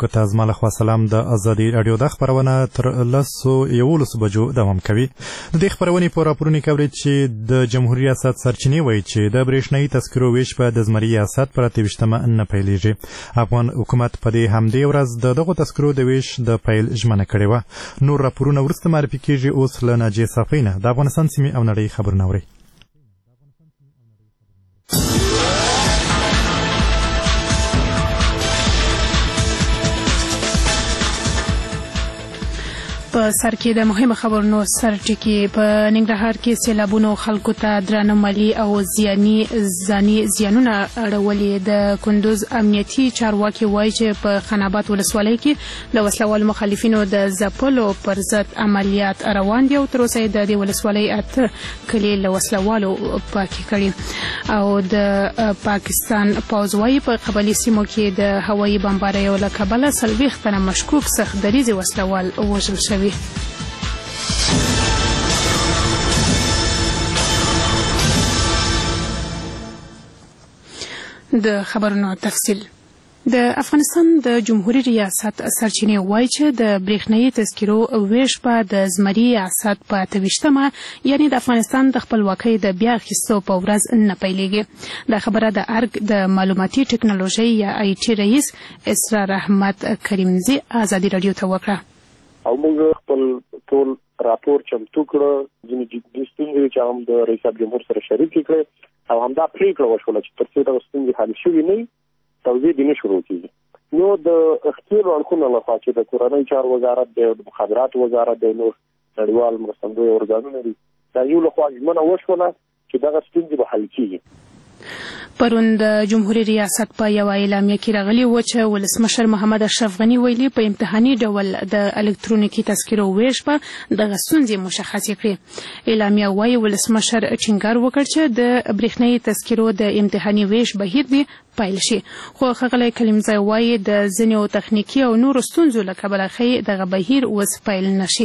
اوریدونکو ته زما لخوا سلام. د ازادي رادیو د خبرونه تر 11 بجو دوام کوي. د دې خبرونې په راپورونو کې اورئ چې د جمهوریت ریاست سرچینې وایي چې د برېښنايي تذکرو ویش په د زمري ریاست پر 28 نه پیلېږي. افغان حکومت په دې همدې ورځ دغه تذکرو د ویش د پیل ژمنه کړې وه. نور راپورونه وروسته معرفي کېږي. اوس له ناجیې صافۍ نه د افغانستان سیمې او نړۍ خبرونه اورئ. په سر کې د مهمه خبرونو سرټکی. په ننګرهار کې سیلابونو خلکو ته درانه مالي او ځاني زیانونه اړولي. د کندوز امنیتي چارواکي وایي چې په خنابات ولسوالۍ کې د وسلوال مخالفینو د ځپلو پر ضد عملیات روان دي او تر اوسه د دې ولسوالۍ 8 کلي له وسلوالو پاکې کړي. او د پاکستان پوځ وایي په قبایلي سیمو کې د هوایي بمباریو له کبله 40 تنه مشکوک سخت دریځي وسلوال وژل شوي. د خبرونو تفصیل. د افغانستان د جمهوریت ریاست سرچینې وایي چې د برېښنايي تذکرو ویش په د زمري ریاست په 28 یعنی د افغانستان د خپلواکۍ د بیا اخیستو په ورځ نه پیلېږي. دا خبره د ارګ د معلوماتي ټکنالوژۍ یا IT رئیس اسرار احمد کریمزي ازادي رادیو ته وکړه. او موږ خپل ټول راپور چمتو کړ، ځینې جدي ستونزې چې هم د رئیس جمهور سره شریکې کړې او همدا پرېکړه وشوله چې تر څو دغه ستونزې حل شوي نه وي توضیح دې نه شروع کېږي. نو د اختیارو اړخونو لخوا چې د کورنۍ چارو وزارت دی او د مخابراتو وزارت دی، نور نړیوال مرستندوی ارګانونه دي، د یو لخوا ژمنه وشوله چې دغه ستونزې به حل کېږي. پرون د جمهوریت ریاست په یو اعلامیه کې راغلی و چې ولسمشر محمد اشرف غني ویلي په امتحاني ډول د الکترونیکي تذکرو ویش په دغه ستونزې مشخصې کړې. اعلامیه وایي ولسمشر ټینګار وکړ چې د برېښنايي تذکرو د امتحاني ویش بهیر دی پیل شي، خو ښاغلی کلیمزی وایي د ځینو تخنیکي او نورو ستونزو له کبله ښایي دغه بهیر اوس پیل نشي.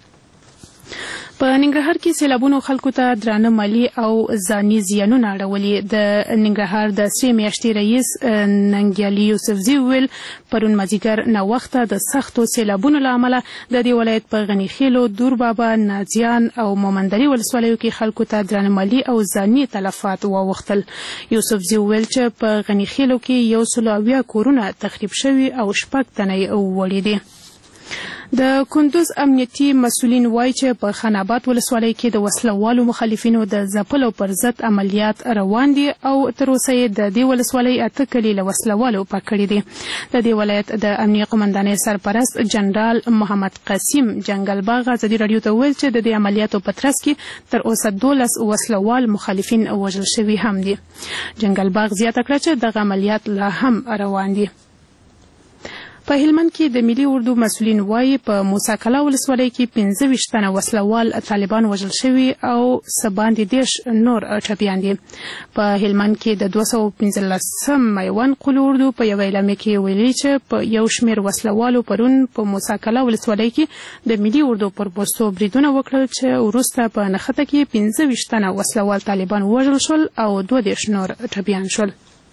په ننګرهار کې سیلابونو خلکو ته درانه مالي او ځاني زیانونه اړولي. د ننګرهار د 3 میاشتې رئیس ننګیالي یوسفزي ویل پرون مازیګر ناوخته د سختو سیلابونو له امله د دې ولایت په غنیخیلو، دوربابا، نازیان او مومندري ولسوالیو کې خلکو ته درانه مالي او ځاني تلفات واوښتل. یوسفزي ویل چې په غنیخیلو کې 180 کورونه تخریب شوي او 6 تنه وړي دي. د کندوز امنیتي مسؤلین وایي چې په خنابات ولسوالۍ کې د وسلوالو مخالفینو د ځپلو پر ضد عملیات روان دي او تر اوسه د دې ولسوالۍ 8 کلي له وسلوالو پاک کړي دي. د دې ولایت د امنیه قومندانۍ سرپرست جنرال محمد قاسم جنګلباغ ازادي رادیو ته ویل چې د دې عملیاتو په ترڅ کې تر اوسه 12 وسلوال مخالفین وژل شوي هم دي. جنګلباغ زیاته کړه چې دغه عملیات لا هم روان دي. په هلمند کې د ملي اردو مسؤلین وایي په موسی کلا ولسوالۍ کې 25 تنه وسلوال طالبان وژل شوي او سباندې 10 نور ټپیان دي. په هلمند کې د 215 میوان قول اردو په یو اعلامیه کې ویلي چې په یو شمېر وسلوالو پرون په موسی کلا ولسوالۍ کې د ملي اردو پر پوستو بریدونه وکړل چې وروسته په نښته کې 25 تنه وسلوال طالبان وژل شول او 12 نور ټپیان شول.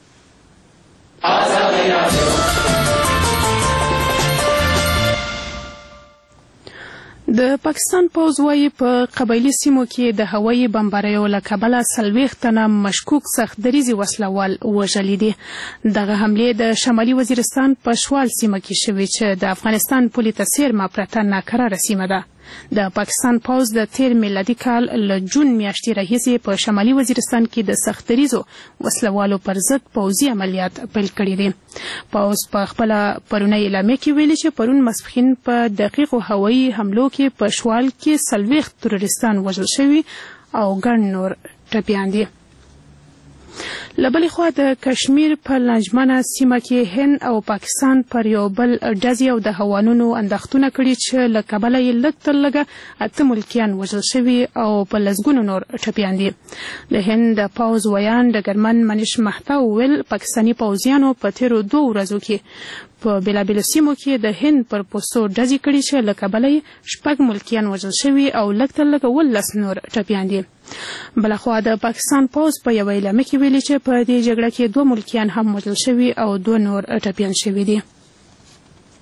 د پاکستان پوځ وایي په قبایلي سیمو کې د هوایي بمباریو له کبله 40 تنه مشکوک سخت دریځي وسلوال وژلي دي. دغه حملې د شمالي وزیرستان په شوال سیمه کې شوې چې د افغانستان پولې ته څیرمه پرته ناکراره سیمه ده. د پاکستان پوځ د تیر میلادي کال له جون میاشتې راهیسې په شمالي وزیرستان کې د سخت دریځو وسلوالو پر ضد پوځي عملیات پیل کړي دي. پوځ په خپله پرونۍ اعلامیه کې ویلي چې پرون ماسپښین په دقیقو هوایي حملو کې په شوال کې 40 تروریستان وژل شوي او ګڼ نور ټپیان دي. له بلې خوا د کشمیر په لنجمنه سیمه کې هند او پاکستان پر یو بل ډزې او د هوانونو اندښتونه کړي چې له کبله یې لږ تر لږه 8 ملکیان وژل شوي او په لسګونو نور ټپیان دي. د هند د پوځ ویان ډګرمن منیش مهتا وویل پاکستاني پوځیانو په تیرو 2 ورځو کې په بېلابېلو سیمو کې د هند پر پوستو ډزې کړي چې له کبله یې 6 ملکیان وژل شوي او لږ تر لږه 12 نور ټپیان دي. بلخوا د پاکستان پوځ په یوه اعلامیه کې ویلي چې په دې جګړه کې 2 ملکیان هم وژل شوي او 2 نور ټپیان شوي دي.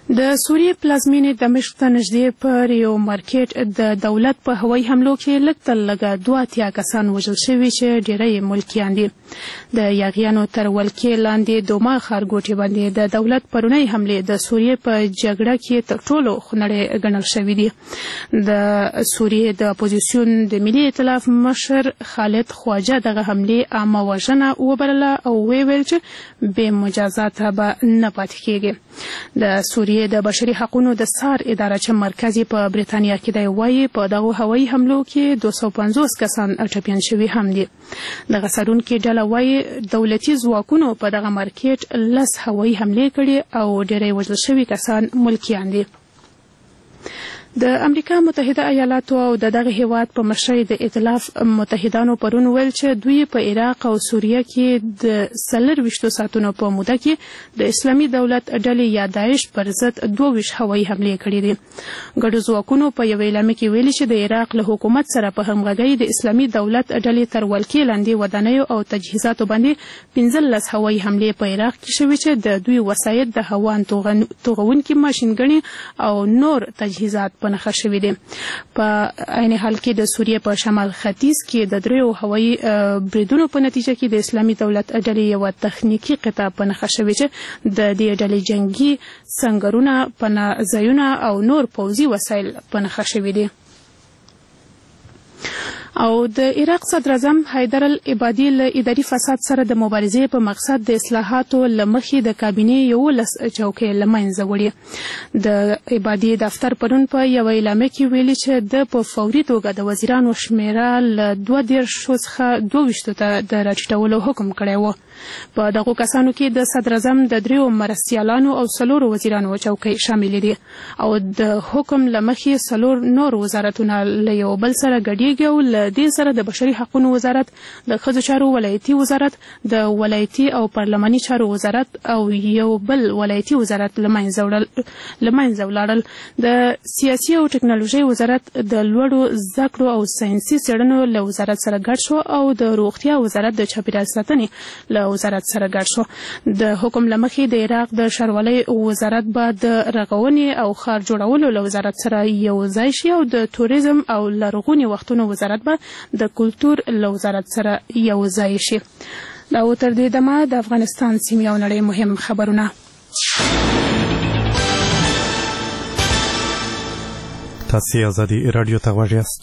د سوریې پلازمینې دمشق ته نږدې پر یو مارکیټ د دولت په هوایي حملو کې لږ تر لږه 82 کسان وژل شوي چې ډېری ملکیان دي. د یاغیانو تر ولکې لاندې دوما ښارګوټي باندې د دولت پرونی حملې د سوریې په جګړه کې تر ټولو خونړۍ ګڼل شوي دي. د سوریې د اپوزیسیون د ملي ائتلاف مشر خالد خواجه دغه حملې عامه وژنه وبلله او ویل چې بې مجازاته به نه پاتې کېږي. د سوریې د بشري حقوقو د سار اداره چې مرکزي په بریتانیا کې دی وایي په دغه هوایي حملو کې 250 کسان ټپیان شوي هم دي. دغه څارونکې ډله وایي دولتي ځواکونو په دغه مارکیټ 10 هوایي حملې کړي او ډېری وژل شوي کسان ملکیان دي. د امریکا متحده ایالاتو او دغه هیواد په مشرۍ د ائتلاف متحدانو پرون ویل چې دوی په عراق او سوریه کې د 24 ساعتونو په موده کې د اسلامي دولت ډلې یا داعش پر ضد 22 هوایي حملې کړې دي. ګډو ځواکونو په یو اعلامیه کې ویلي چې د عراق له حکومت سره په همغږۍ د اسلامي دولت ډلې تر ولکې لاندې ودانیو او تجهیزاتو باندې 15 هوایي حملې په عراق کې شوي چې د دوی وسایط د هوان توغونکي ماشینګڼې او نور تجهیزات په نښه شوي دي. په عین حال کې د سوریې په شمال ختیځ کې د 3 هوایي بریدونو په نتیجه کې د اسلامي دولت ډلې یو تخنیکی قطع په نښه شوي چې د دې ډلې جنگي سنگرونه پناه ځایونه او نور پوځي وسایل په نښه شوي دي. او د عراق صدر اعظم حیدر العبادي له اداري فساد سره د مبارزې په مقصد د اصلاحاتو لمخې د کابینې 11 چوکۍ له منځه وړي. د عبادي دفتر پرون په یو اعلامیه کې ویلي چې د په فوري توګه د وزیرانو شمیره له 22 څخه 22 ته د راټیټولو حکم کړی و. په دغو کسانو کې د صدر اعظم د 3 مرستیالانو او 4 وزیرانو چوکۍ شامل دي او د حکم لمخې 4 نور وزارتونه له یو بل سره ګډیږي او له دې سره د بشري حقوقو وزارت، د ښځو چارو ولایتي وزارت، د ولایتي او پارلماني چارو وزارت او یو بل ولایتي وزارت لمنځه ولاړل. د سیاسي او ټکنالوژي وزارت د لوړو زده کړو او ساینسي څېړنو له وزارت سره ګډ شو او د روغتیا وزارت د چاپیریال ساتنې له وزارت سره ګډ شو. د حکم لمخې د عراق د ښاروالۍ وزارت به د رغونې او ښار جوړولو له وزارت سره یو ځای شي او د توریزم او لرغوني وختونو وزارت به د کلتور له وزارت سره یو ځای شي. دا تر دې دمه د افغانستان سیمې او نړۍ مهم خبرونه. تاسو آزادي رادیو ته غوږ یاست.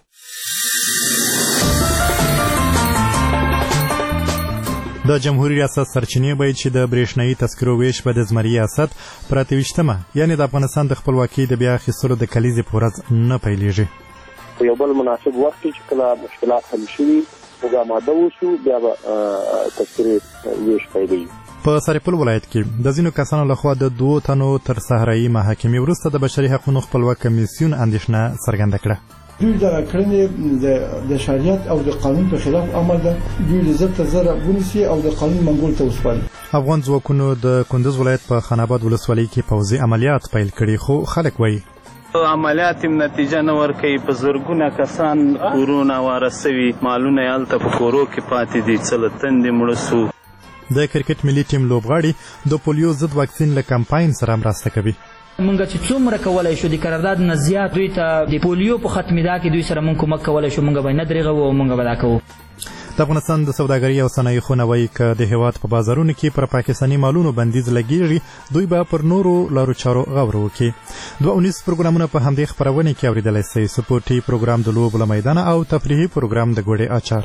د جمهوریت ریاست سرچینې به چې د برېښنايي تذکرو ویش به د زمري ریاست پر 28مه یعنی د افغانستان د خپلواکۍ د بیا اخیستلو د کلیزې په ورځ نه پیلېږي. یو بل مناسب وخت چې کله مشکلات حل شي موږ آماده وشو بیا به تذکرې ویش پیلېږي. په سرپل ولایت کې د ځینو کسانو لخوا د 2 تنو تر صحرایي محاکمې وروسته د بشري حقوقو خپلواک کمیسیون اندېښنه څرګنده کړه. دوی د کړنې د شریعت او د قانون په خلاف عمل ده. دوی د ضد زره ونیسي او د قانون منګول ته وسپاري. افغان ځواکونو د کندوز ولایت په خاناباد ولسوالۍ کې پوځي عملیات پیل کړي خو خلک وایي عملیات نتیجه نه ورکوي. په زرګونه کسان کورونه وارسوي، مالونه یې هلته په کورو کې پاتې دي، څه له تندې مړه سو. د کرکټ ملي ټیم لوبغاړي د پولیو ضد واکسین له کمپاین سره مرسته کوي. مونږ چې څومره کولای شو د قرارداد نه زیات دوی ته د پولیو په ختمېدا کې دوی سره مونږ کومک کولای شو، مونږ به نه درېږو او مونږ به دا کوو. د افغانستان د سوداګرۍ او صنایع خونه وایي که د هیواد په بازارونو کې پر پاکستاني مالونو بندیز لګیږي دوی به پر نورو لارو چارو غور وکړي. 2 پروګرامونه په همدې خپرونې کې اورېدلی شئ. سپورټي پروګرام د لوبو له میدانه او تفریحي پروګرام د ګوړې اچار.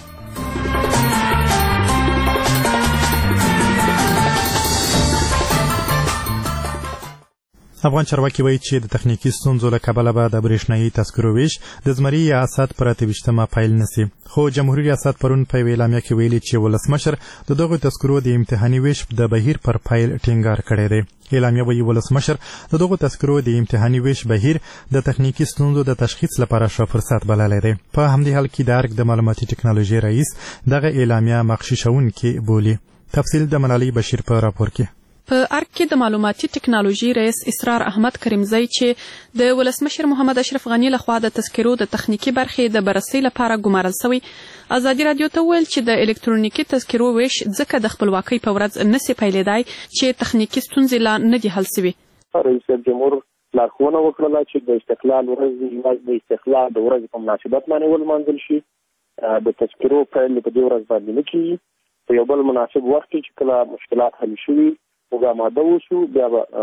افغان چارواکي وایي چې د تخنیکي ستونزو له کبله به د برېښنايي تذکرو ویش د زمري ریاست پر 28مه پیل نشي. خو جمهوریت ریاست پرون په اعلامیه کې ویلي چې ولسمشر د دغو تذکرو د امتحاني ویش د بهیر پر پیل ټینګار کړی دی. اعلامیه وایي ولسمشر د دغو تذکرو د امتحاني ویش بهیر د تخنیکي ستونزو د تشخیص لپاره ښه فرصت بللی دی. په همدې حال کې د ارګ د معلوماتي ټکنالوژي رئیس دغه اعلامیه مخشوشونکې بولي. تفصیل د ملالۍ بشیر په راپور کې. په ارګ کې د معلوماتي ټکنالوژي رئیس اسرار احمد کریمزی چې د ولسمشر محمد اشرف غنی لخوا د تذکرو د تخنیکی برخې د بررسۍ لپاره ګمارل شوی، ازادي رادیو ته ویل چې د الکترونیکي تذکرو ویش ځکه د خپلواکۍ په ورځ نسی پیلېدای چې تخنیکی ستونزې لا نه دي حل شوي. رئیس جمهور لارښوونه وکړه چې د استقلال ورځ د استقلال د ورځې په مناسبت باندې ولمانځل شي. د تذکرو پیل په دې ورځ باندې نه کېږي، په یو بل مناسب وخت کې چې کله مشکلات حل شوي موږ آماده اوسو بیا به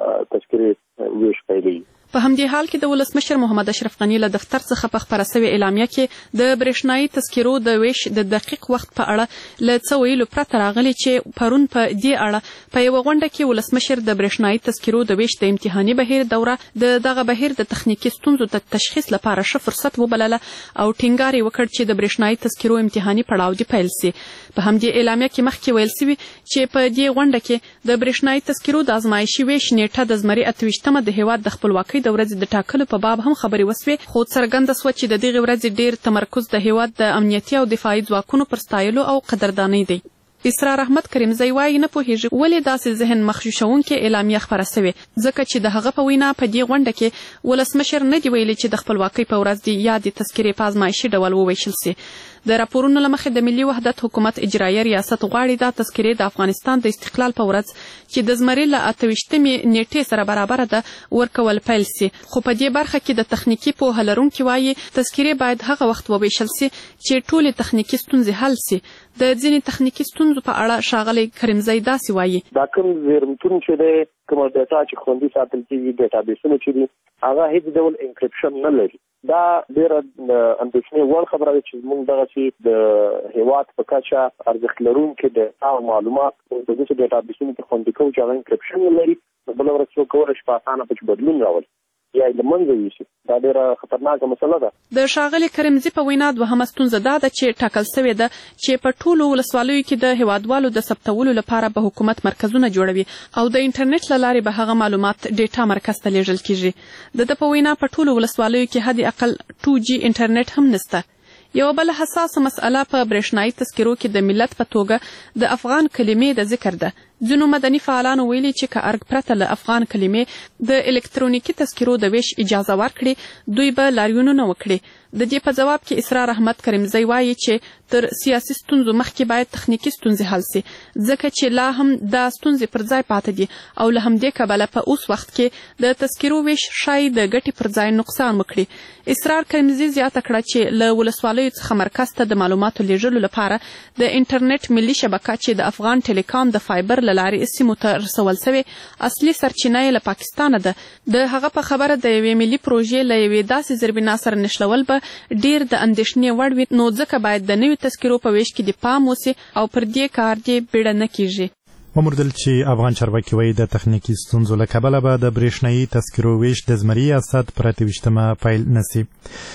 تذکرې ویش پیلېږي. په همدې حال کې د ولسمشر محمد اشرف غني له دفتر څخه په خپره سوې اعلامیه کې د برېښنایي تذکرو د ویش د دقیق وخت په اړه له څه ویلو پرته راغلي چې پرون په دې اړه په یوه غونډه کې ولسمشر د برېښنایي تذکرو د ویش د امتحاني بهیر دوره د دغه بهیر د تخنیکي ستونزو د تشخیص لپاره ښه فرصت وبلله او ټینګار یې وکړ چې د برېښنایي تذکرو امتحاني پړاو دې پیل سي. په همدې اعلامیه کې مخکې ویل سوي چې په دې غونډه کې د برېښنایي تذکرو د ازمایشي ویش نیټه د زمري 28مه د هېواد د خپلواکۍ د ورځې د ټاکلو په باب هم خبرې وسوې، خو څرګنده سوه چې د دغې ورځې ډېر تمرکز د هېواد د امنیتي او دفاعي ځواکونو پر ستایلو او قدردانۍ دی. اسرار احمد کریمزی وایي نه پوهېږي ولې داسې ذهن مخشوشونکې اعلامیه خپره سوې، ځکه چې د هغه په وینا په دې غونډه کې ولسمشر نه دي ویلي چې د خپلواکۍ په ورځ دې یادې تذکرې په ازمایشي ډول وویشل سي. د راپورونو له مخې د ملي وحدت حکومت اجرایه ریاست غواړي دا تذکرې د افغانستان د استقلال په ورځ چې د زمري له 28مې نیټې سره برابره ده ورکول پیل سي، خو په دې برخه کې د تخنیکي پوهه لرونکي وایي تذکرې باید هغه وخت وویشل سي چې ټولې تخنیکي ستونزې حل سي. د ځینې تخنیکي ستونزو په اړه ښاغلی کریمزی داسې وایي دا کوم زیرمتون چې دی کومه ډیټا چې خوندي ساتل کېږي ډیټابیسونه چې دي هغه هیڅ ډول انکریپشن نه لري. دا ډېره اندېښنې وړ خبره ده چې موږ دغسې د هېواد په کچه ارزښت لرونکي ډیټا او معلومات په داسې ډیټابیسونو کې خوندي کوو چې هغه انکریپشن نه لري، نو بله ورځ څوک کولی شي په اسانه پکې بدلون راولي یا یې له منځه یوسي. دا ډېره خطرناکه مسله ده. د ښاغلي کریمزي په وینا دوهمه ستونزه دا ده چې ټاکل سوې ده چې په ټولو ولسوالیو کې د هېوادوالو د ثبتولو لپاره به حکومت مرکزونه جوړوي او د انټرنیټ له لارې به هغه معلومات ډیټا مرکز ته لیږل کېږي. د ده په وینا په ټولو ولسوالیو کې حد اقل 2G انټرنیټ هم نسته. یوه بله حساسه مسئله په برېښنایي تذکرو کې د ملت په توګه د افغان کلمې د ذکر ده. ځینو مدني فعالانو ویلي چې که ارګ پرته له افغان کلمې د الکترونیکي تذکرو د ویش اجازه ورکړي دوی به لاریونونه وکړي. د دې په جواب کې اسرار احمد کریمزی وایي چې تر سیاسي ستونزو مخکې باید تخنیکي ستونزې حل سي، ځکه چې لا هم دا ستونزې پر ځای پاته دي او له همدې کبله په اوس وخت کې د تذکرو ویش ښایي د ګټې پر ځای نقصان وکړي. اسرار کریمزی زیاته کړه چې له ولسوالیو څخه مرکز ته د معلوماتو لیږلو لپاره د انټرنیټ ملي شبکه چې د افغان ټیلیکام د فایبر له لارې سیمو ته رسول سوې اصلي سرچینه یې له پاکستانه ده. د هغه په خبره د یوې ملي پروژې له یوې داسې زیربنا سره نښلول به ډېر د اندېښنې وړ وي، نو ځکه باید د نوي تذکرو په ویش کې د پام وسي او پر دې کار دې بیړه نه کېږي. وموندل چې افغان چارواکي وایي د تخنیکي ستونزو له کبله به د برېښنایي تذکرو ویش د زمري ریاست پر 28مه پیل نه سي.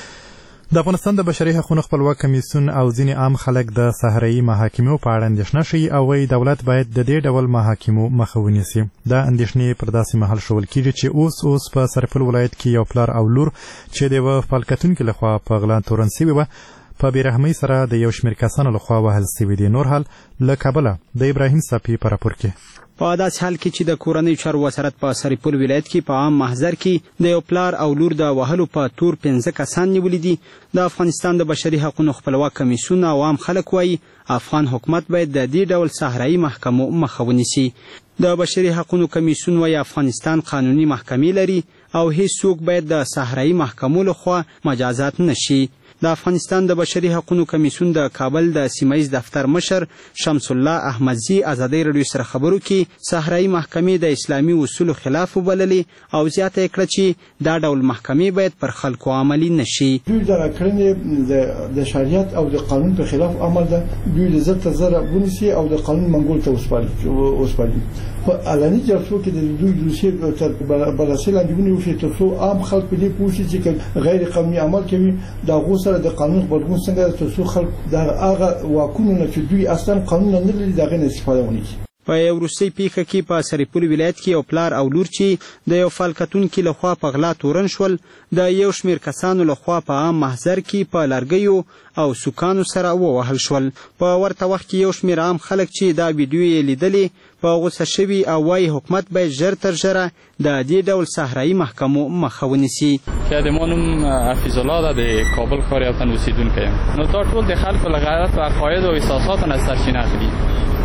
د افغانستان د بشري حقوقو خپلواک کمیسیون او ځینې عام خلک د صحرایي محاکمو په اړه اندېښنه ښیي او وایي دولت باید د دې ډول محاکمو مخه ونیسي. دا اندېښنې پر داسې مهال ښوول کېږي چې اوس په سرپل ولایت کې یو پلار او لور چې د یوه فعال کتونکي لخوا په غلا تورن سوي وه په بېرحمۍ سره د یو شمېر کسانو لخوا وهل سوي دي. نور حال له کابله د ابراهیم صافي په راپور کې. په داسې حال کې چې د کورنۍ چارو وزارت په سرپل ولایت کې په عام محضر کې د یو پلار او لور د وهلو په تور 15 کسان نیولي دي. د افغانستان د بشري حقوقو خپلواک کمیسیون او عام خلک وایي افغان حکومت باید د دې ډول صحرایي محکمو مخه ونیسي. د بشري حقوقو کمیسیون وایي افغانستان قانوني محکمې لري او هیڅوک باید د صحرایي محکمو لخوا مجازات نشي. د افغانستان د بشري حقوقو کمیسیون د کابل د سیمایي دفتر مشر شمس الله احمدزي ازادي رادیو سره خبرو کې صحرایي محکمې د اسلامي اصولو خلاف وبللې او زیاته کړه چې دا ډول محکمې باید پر خلکو عملي نشي. دوی د کړنې د شریعت او د قانون په خلاف عمل ده. دوی د ضد زره ونیسي او د قانون منګول ته وسپاري. په علني جلسو کې د دوی دوسیې تر بررسي لاندې ونیول تر څو عام خلک په دې پوه شي چې غیر قانوني عمل کوي دا غوسه د قانون غبرګون څنګه تر څو خلک د هغه واکونو چې دوی اصلا قانون نه لري دغه نه استفاده ونکړي. په یو وروستۍ پیښه کې په سرپل ولایت کې یو پلار او لور چې د یو فعال کتونکي لخوا په غلا تورن شول د یو شمېر کسانو لخوا په عام محضر کې په لرګیو او سوکانو سره ووهل شول. په ورته وخت کې یو شمېر عام خلک چې دا ویډیو یې لیدلې په غوسه شوي او وایي حکومت باید ژر تر ژره د دې ډول صحرایي محکمو مخه ونیسي. د ما نوم حفیظ الله ده، د کابل ښار یو تن اوسېدونکی یم. نو دا ټول د خلکو له غلطو عقایدو او احساساتو نه سرچینه اخلي.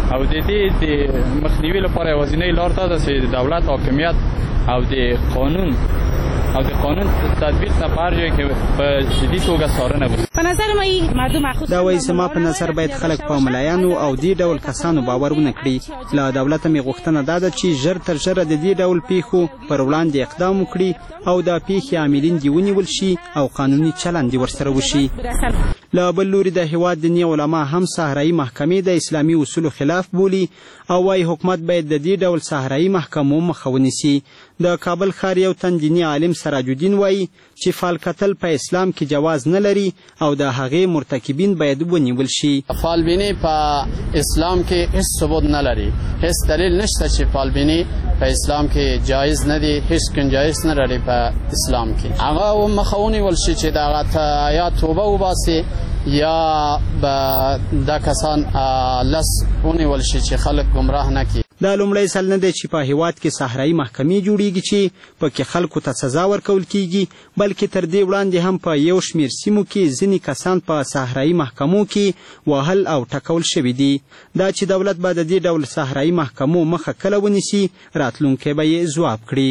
او د دې د مخنیوي لپاره یوازینۍ لار دا ده چې د دولت حاکمیت او د قانون تطبیق لپاره چې په جدي توګه څارنه وشي. په نظر مې دا وایي زما په نظر باید خلک په ملایانو او دې ډول کسانو باور ونه کړي. له دولته مې غوښتنه دا ده چې ژر تر ژره د دې ډول پیښو پر وړاندې اقدام وکړي او دا پیښې عاملین دې ونیول شي او قانوني چلند دې ورسره وشي. له بل لوري د هېواد دیني علما هم صحرایي محکمې د اسلامي اصولو خلاف بولي او وايي حکومت باید د دې ډول صحرایي محکمو مخه ونیسي. د کابل ښار یو تن دیني عالم سراج الدین وایي چې فال کتل په اسلام کې جواز نه لري او د هغې مرتکبین باید ونیول شي. فالبینی په اسلام کې هیڅ ثبوت نه لري، هیڅ دلیل نشته چې فالبینی په اسلام کې جایز نه دی، هیڅ گنجایش نه لري په اسلام کې. هغه مخه ونیول شي چې د هغه یا توبه وباسي یا دا کسان لس ونیول شي چې خلک گمراه نه کړي. دا لومړی ځل نه دی چې په هېواد کې صحرایي محکمې جوړیږي چې پکې خلکو ته سزا ورکول کیږي، بلکې تر دې وړاندې هم په یو شمېر سیمو کې ځینې کسان په صحرایي محکمو کې وهل او ټکول شوي دي. دا چې دولت به د دې ډول صحرایي محکمو مخه کله ونیسي، راتلونکی به یې ځواب کړي.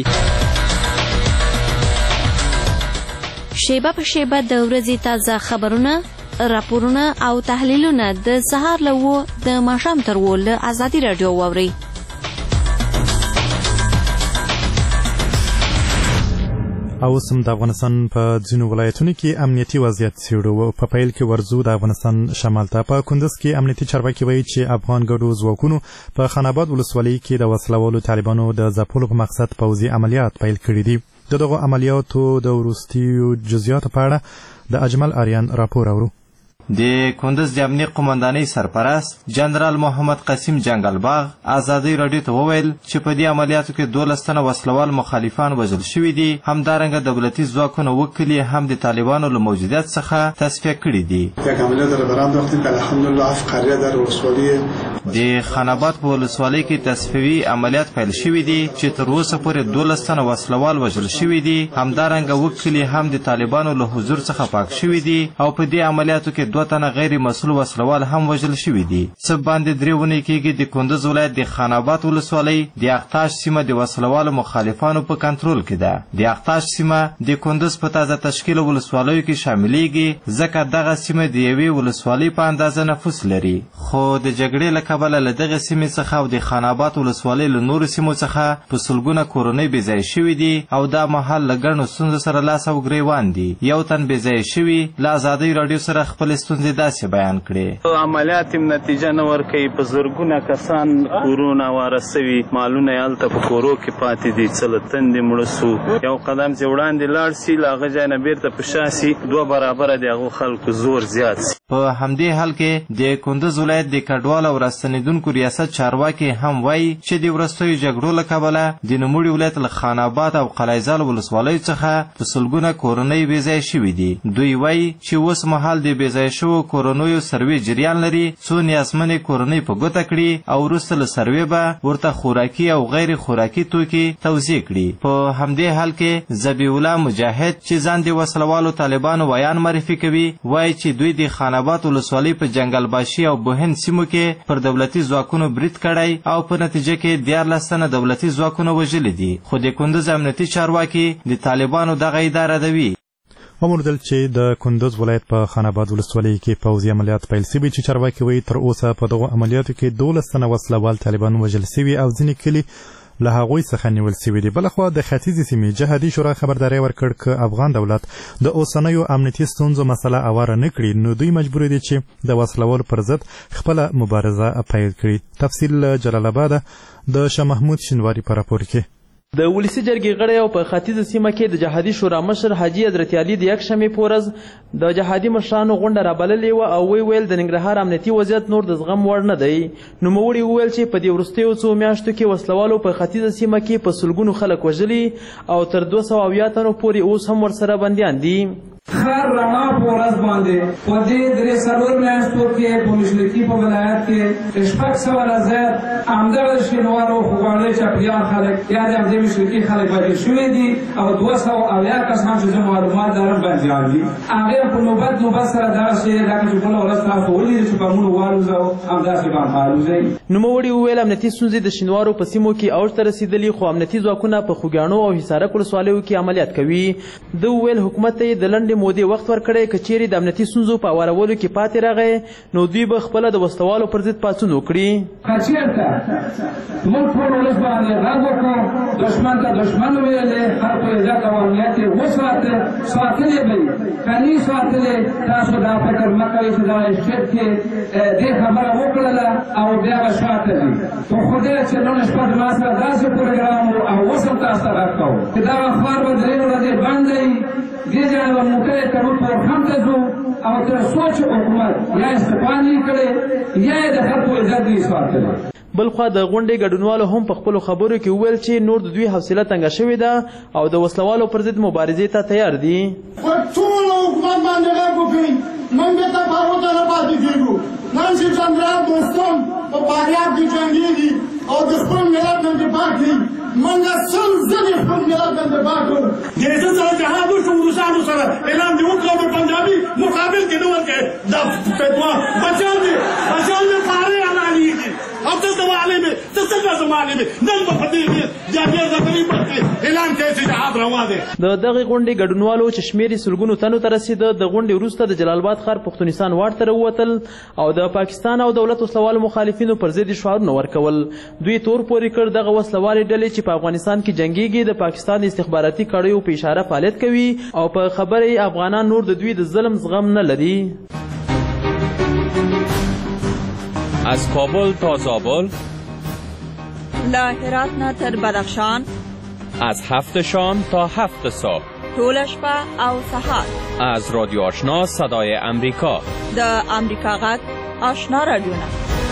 شیبه په شیبه د ورځې تازه خبرونه، راپورونه او تحلیلونه د سهار له 7 د ماښام تر 8 له ازادي راډیو واورئ. او سم د افغانستان په ځینو ولایتونو کې امنیتي وضعیت څیړو. په پیل کې ورځو د افغانستان شمال ته په کندز کې امنیتي چارواکي وایي چې افغان ګډو ځواکونو په خاناباد ولسوالۍ کې د وسلوالو طالبانو د ځپلو په مقصد پوځي عملیات پیل کړي دي. دغه عملیاتو د وروستیو جزئیاتو په اړه د اجمل آریان راپور اورو. د کندز د امنیت قومندانۍ سرپرست جنرال محمد قاسم جنگلباغ ازادي راډیو ته وویل چې په دې عملیاتو کې 12 تنه وسلوال مخالفان وژل شوي دي. همدارنګه دولتي ځواکونه وکیل هم د طالبانو له موجودیت څخه تصفیه کړي دي. یک عملیات را برانداختیم که الحمدلله 7 قریه در ولسوالۍ د خاناباد په ولسوالۍ کې تصفیوي عملیات پیل شوي دي چې تر اوسه پورې 12 تنه وسلوال وژل شوي دي. همدارنګه وکیل هم د طالبانو له حضور څخه پاک شوي دي او په دې عملیاتو کې 2 تنه غیر مسؤل وسلوال هم وژل شوي دي. څه باندې 3 ونې کېږي د کندز ولایت د خاناباد ولسوالۍ د اختاش سیمه د وسلوالو مخالفانو په کنټرول کې ده. د اختاش سیمه د کندز په تازه تشکیل ولسوالیو کې شاملېږي ځکه دغه سیمه د یوې ولسوالۍ په اندازه نفوس لري. خو د جګړې له کبله له دغه سیمې څخه او د خاناباد ولسوالۍ له نورو سیمو څخه په سلګونه کورنۍ بېځایه شوي دي او دا مهال له ګڼو ستونزو سره لاس او ګریوان دي. یو تن بېځایه شوي له ازادۍ راډیو سره خپلې ستونزې داسې بیان کړي. عملیات نتیجه نه ورکوي، په زرګونه کسان کورونه واره سوي، مالونه یې هلته په کورو کې پاتې دي، څه له تندې مړه سو. یو قدم چې وړاندې لاړ سي له هغه ځای نه بیرته په شا سي 2 برابره د هغو خلکو زور زیات سي. په همدې حال کې د کندز ولایت د کډوال او راستنېدونکو ریاست چارواکي هم وایي چې د وروستیو جګړو له کبله د نوموړي ولایت له خاناباد او قلعهزال ولسوالیو څخه په سلګونه کورنۍ بېځایه شوي دي. دوی وایي چې اوس مهال د بېځایه شوو کورنیو سروې جریان لري، څو نیازمنې کورنۍ په ګوته کړي او وروسته له سروې به ورته خوراکي او غیر خوراکي توکي توزیع کړي. په همدې حال کې ذبیح الله مجاهد چې ځان د وسلوالو طالبانو ویان معرفي کوي وایي چې دوی د خاناباد ولسوالۍ په جنګلباشي او بوهن سیمو کې پر دولتي ځواکونو برید کړی او په نتیجه کې 14 تنه دولتي ځواکونه وژلي دي. خو د کندز امنیتي چارواکي د طالبانو دغه ادعا ردوي. وموندل چې د کندز ولایت په خاناباد ولسوالۍ کې پوځي عملیات پیل شوي چې چارواکي وایي تر اوسه په دغو عملیاتو کې 12 تنه وسلوال طالبان وژل شوي او ځینې کلي له هغوی څخه نیول شوي دي. بلخوا د ختیځې سیمې جهادي شورا خبرداری ورکړ که افغان دولت د اوسنیو امنیتي ستونزو مسله اواره نه کړي نو دوی مجبور دي چې د وسلوالو پر ضد خپله مبارزه پیل کړي. تفصیل جلال آباد د شاه محمود شینواري په راپور کې. د ولسی جرګې غړی او په ختیځه سیمه کې د جهادي شورا مشر حاجي حضرت علي د یکشنبې په ورځ د جهادي مشرانو غونډه رابللې وه او ویل د ننګرهار امنیتي وضعیت نور د زغم وړ نه دی. نوموړي وویل چې په دې وروستیو 2 میاشتو کې وسلوالو په ختیځه سیمه کې په سلګونو خلک وژلي او تر 270 تنو پورې اوس هم ورسره بندیان دي. هر رڼا په ورځ باندې په دې 3 میاشتو کې په مشرقي په ولایت کې 600 زیات همدغه شینوارو خوږواړي چاپیریال خلک یا د همدې مشرقي خلک باندې شوي دي او 200 کسان چې زه معلومات لرم بندیان دي هغې په نوبت سره دغسې لکه چې بله ورځ تاسو ولیدل چې بمونه والوځو همداسې به هم الوځئ. نوموړي وویل امنیتي ستونزې د شینوارو په سیمو کې اوج ته رسېدلي خو امنیتي ځواکونه په خوږیاڼو او حصارک ولسوالیو کې عملیات کوي. ده وویل حکومت ته یې د لنډې مودې وخت ورکړی که چیرې د امنیتي ستونزو په هوارولو کې پاتې راغی نو دوی به خپله د وسلوالو پر ضد پاڅون وکړي. که چېرته موږ ټول ولس باندې غږ وکړو دښمن ته دښمن وویلې خلکو عزت او امنیت یې وساته ساتلې به یې که نه یې ساتلې تاسو دا فکر مه کوئ چې دغه شعر کې دې خبره وکړله او بیا به شاته ځي. په خدای چې نن شپه زما سره داسې پروګرام و او اوس هم تاسو ته غږ کوو چې دغه ښار به 3 ورځې بند دی دې ځای به موټرې ته موږ پورخم ته ځو او تر څو چې حکومت یا استعفا نه کړې یا یې د خلکو عزت نه ساتلی. بلخوا د غونډې ګډونوالو هم په خپلو خبرو کې وویل چې نور د دوی حوصله تنګه شوې ده او د وسلوالو پر ضد مبارزې ته تیار دي. په ټولو حکومت باندې غږ وکړئ موږ بې تفاوته نه پاتې کېږو. نن چې جنرال دوستم په فاریاب کې جنګېږي او د خپل ملت نه دفاع کوي موږ 100 ځلې خپل ملت نه دفاع کوو. جیسے سره جهاد وشو روسانو سره اعلان دې وکړو په پنجابي مقابل کې نه ورکړي دا فتوا بچان دي پاره اعلانېږي او ته معلم ته څنګه معلم نن په دې جابر زغلی په اعلان کوي چې جهاد روان دي. د دغه غونډې ګډونوالو چې شمېر یې سلګونو تنو ته رسېده د غونډې وروسته د جلال آباد ښار پښتونستان واټ ته راووتل او د پاکستان او دولت وسلوالو مخالفینو پر ضد شعارونه ورکول. دوی تور پورې کړ دغه وسلوالې ډلې چې په افغانستان کې جنګېږي د پاکستان استخباراتي کړیو په اشاره فعالیت کوي او په خبره افغانان نور د دوی د ظلم زغم نه لري. از کابل تا زابل، له هرات نه تر بدخشان، از 7 شام تا 7 صبح، ټوله شپه او سهار، از رادیو آشنا صدای امریکا، د امریکا غږ آشنا رادیوونه.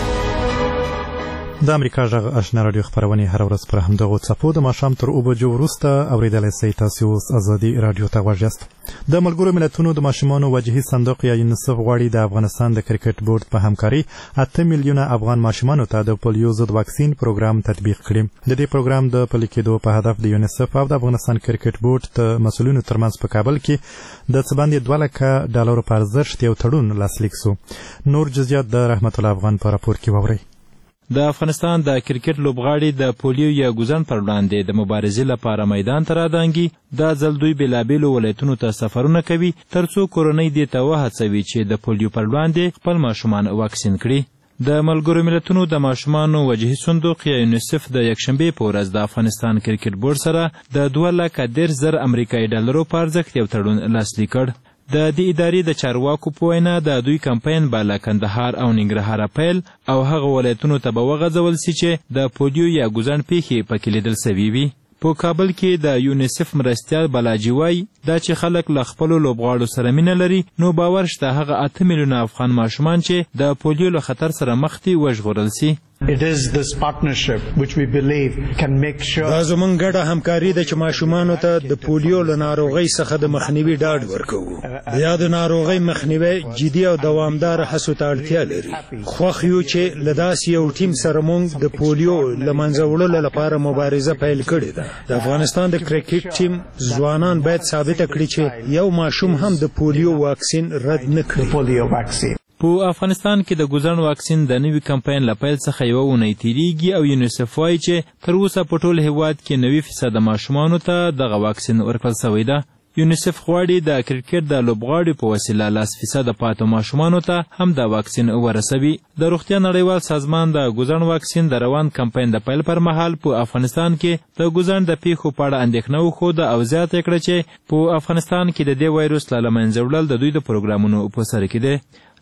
د امریکا غږ آشنا رادیو خپرونې هر ورځ پر همدغو څپو د ماښام تر 7 بجو وروسته اورېدلی سئ. تاسې اوس ازادي رادیو ته غوږ یاست. د ملګرو ملتونو د ماشومانو وجهي صندوق یا یونیسف غواړي د افغانستان د کرکټ بورډ په همکاري 8 میلیونه افغان ماشومانو ته د پولیو ضد واکسین پروګرام تطبیق کړي. د دې پروګرام د پلي کېدو په هدف د یونیسف او د افغانستان کرکټ بورډ د مسؤلینو ترمنځ په کابل کې د څه باندې $2 لک په ارزښت یو تړون لاسلیک سو. نور جزئیات د رحمت الله افغان په راپور کې واورئ. د افغانستان د کرکټ لوبغاړي د پولیو یا ګوزن پر وړاندې د مبارزې لپاره میدان ته رادانګي. دا ځل دوی بېلابېلو ولایتونو ته سفرونه کوي ترڅو کورنۍ دې ته وهڅوي چې د پولیو پر وړاندې خپل ماشومان واکسین کړي. د ملګرو ملتونو د ماشومانو وجهي صندوق یا یونیسف د یکشنبې په ورځ د افغانستان کرکټ بورډ سره د $210,000 امریکایي په ارزښت یو تړون لاسلیک کړ. د دې ادارې د چارواکو په وینا د دوی کمپاین به له کندهار او ننګرهار پیل او هغه ولایتونو ته به وغځول سي چې د پولیو یا ګوزن پیښې پکې لیدل سوي وي. په کابل کې د یونیسف مرستیال بلاجي وایي دا چې خلک له خپلو لوبغاړو سره مینه لري نو باور شته هغه 8 میلیونه افغان ماشومان چې د پولیو له خطر سره مخ دي وژغورل سي. It is this partnership which we believe can make sure دا زموږ ګډه همکاري ده چې ماشومانو ته د پولیو له ناروغۍ څخه د مخنیوي ډاډ ورکوو. د یادې ناروغۍ مخنیوي جدي او دوامداره هڅو ته اړتیا لري. خوښ یو چې له داسې یو ټیم سره موږ د پولیو له منځه وړلو لپاره مبارزه پیل کړې ده. د افغانستان د کرکټ ټیم ځوانان باید ثابته کړي چې یو ماشوم هم د پولیو واکسین رد نه کړي. په افغانستان کې د ګوزن واکسین د نوي کمپاین له پیل څخه یوه اونۍ تیریږي او یونیسف وایي چې تر اوسه په ټول هیواد کې 90% ماشومانو ته دغه واکسین ورکړل سوی ده. یونیسف غواړي د کرکټ د لوبغاړي په وسیله 10% پاتې ماشومانو ته هم د واکسین ورسوي. د روغتیا نړیوال سازمان د ګوزن واکسین د روان کمپاین د پیل پر مهال په افغانستان کې د ګوزن د پیښو په اړه اندېښنه وښوده او زیاته کړه چې په افغانستان کې د دې وایروس له منځه وړل د دوی د پروګرامونو په سر کې دی.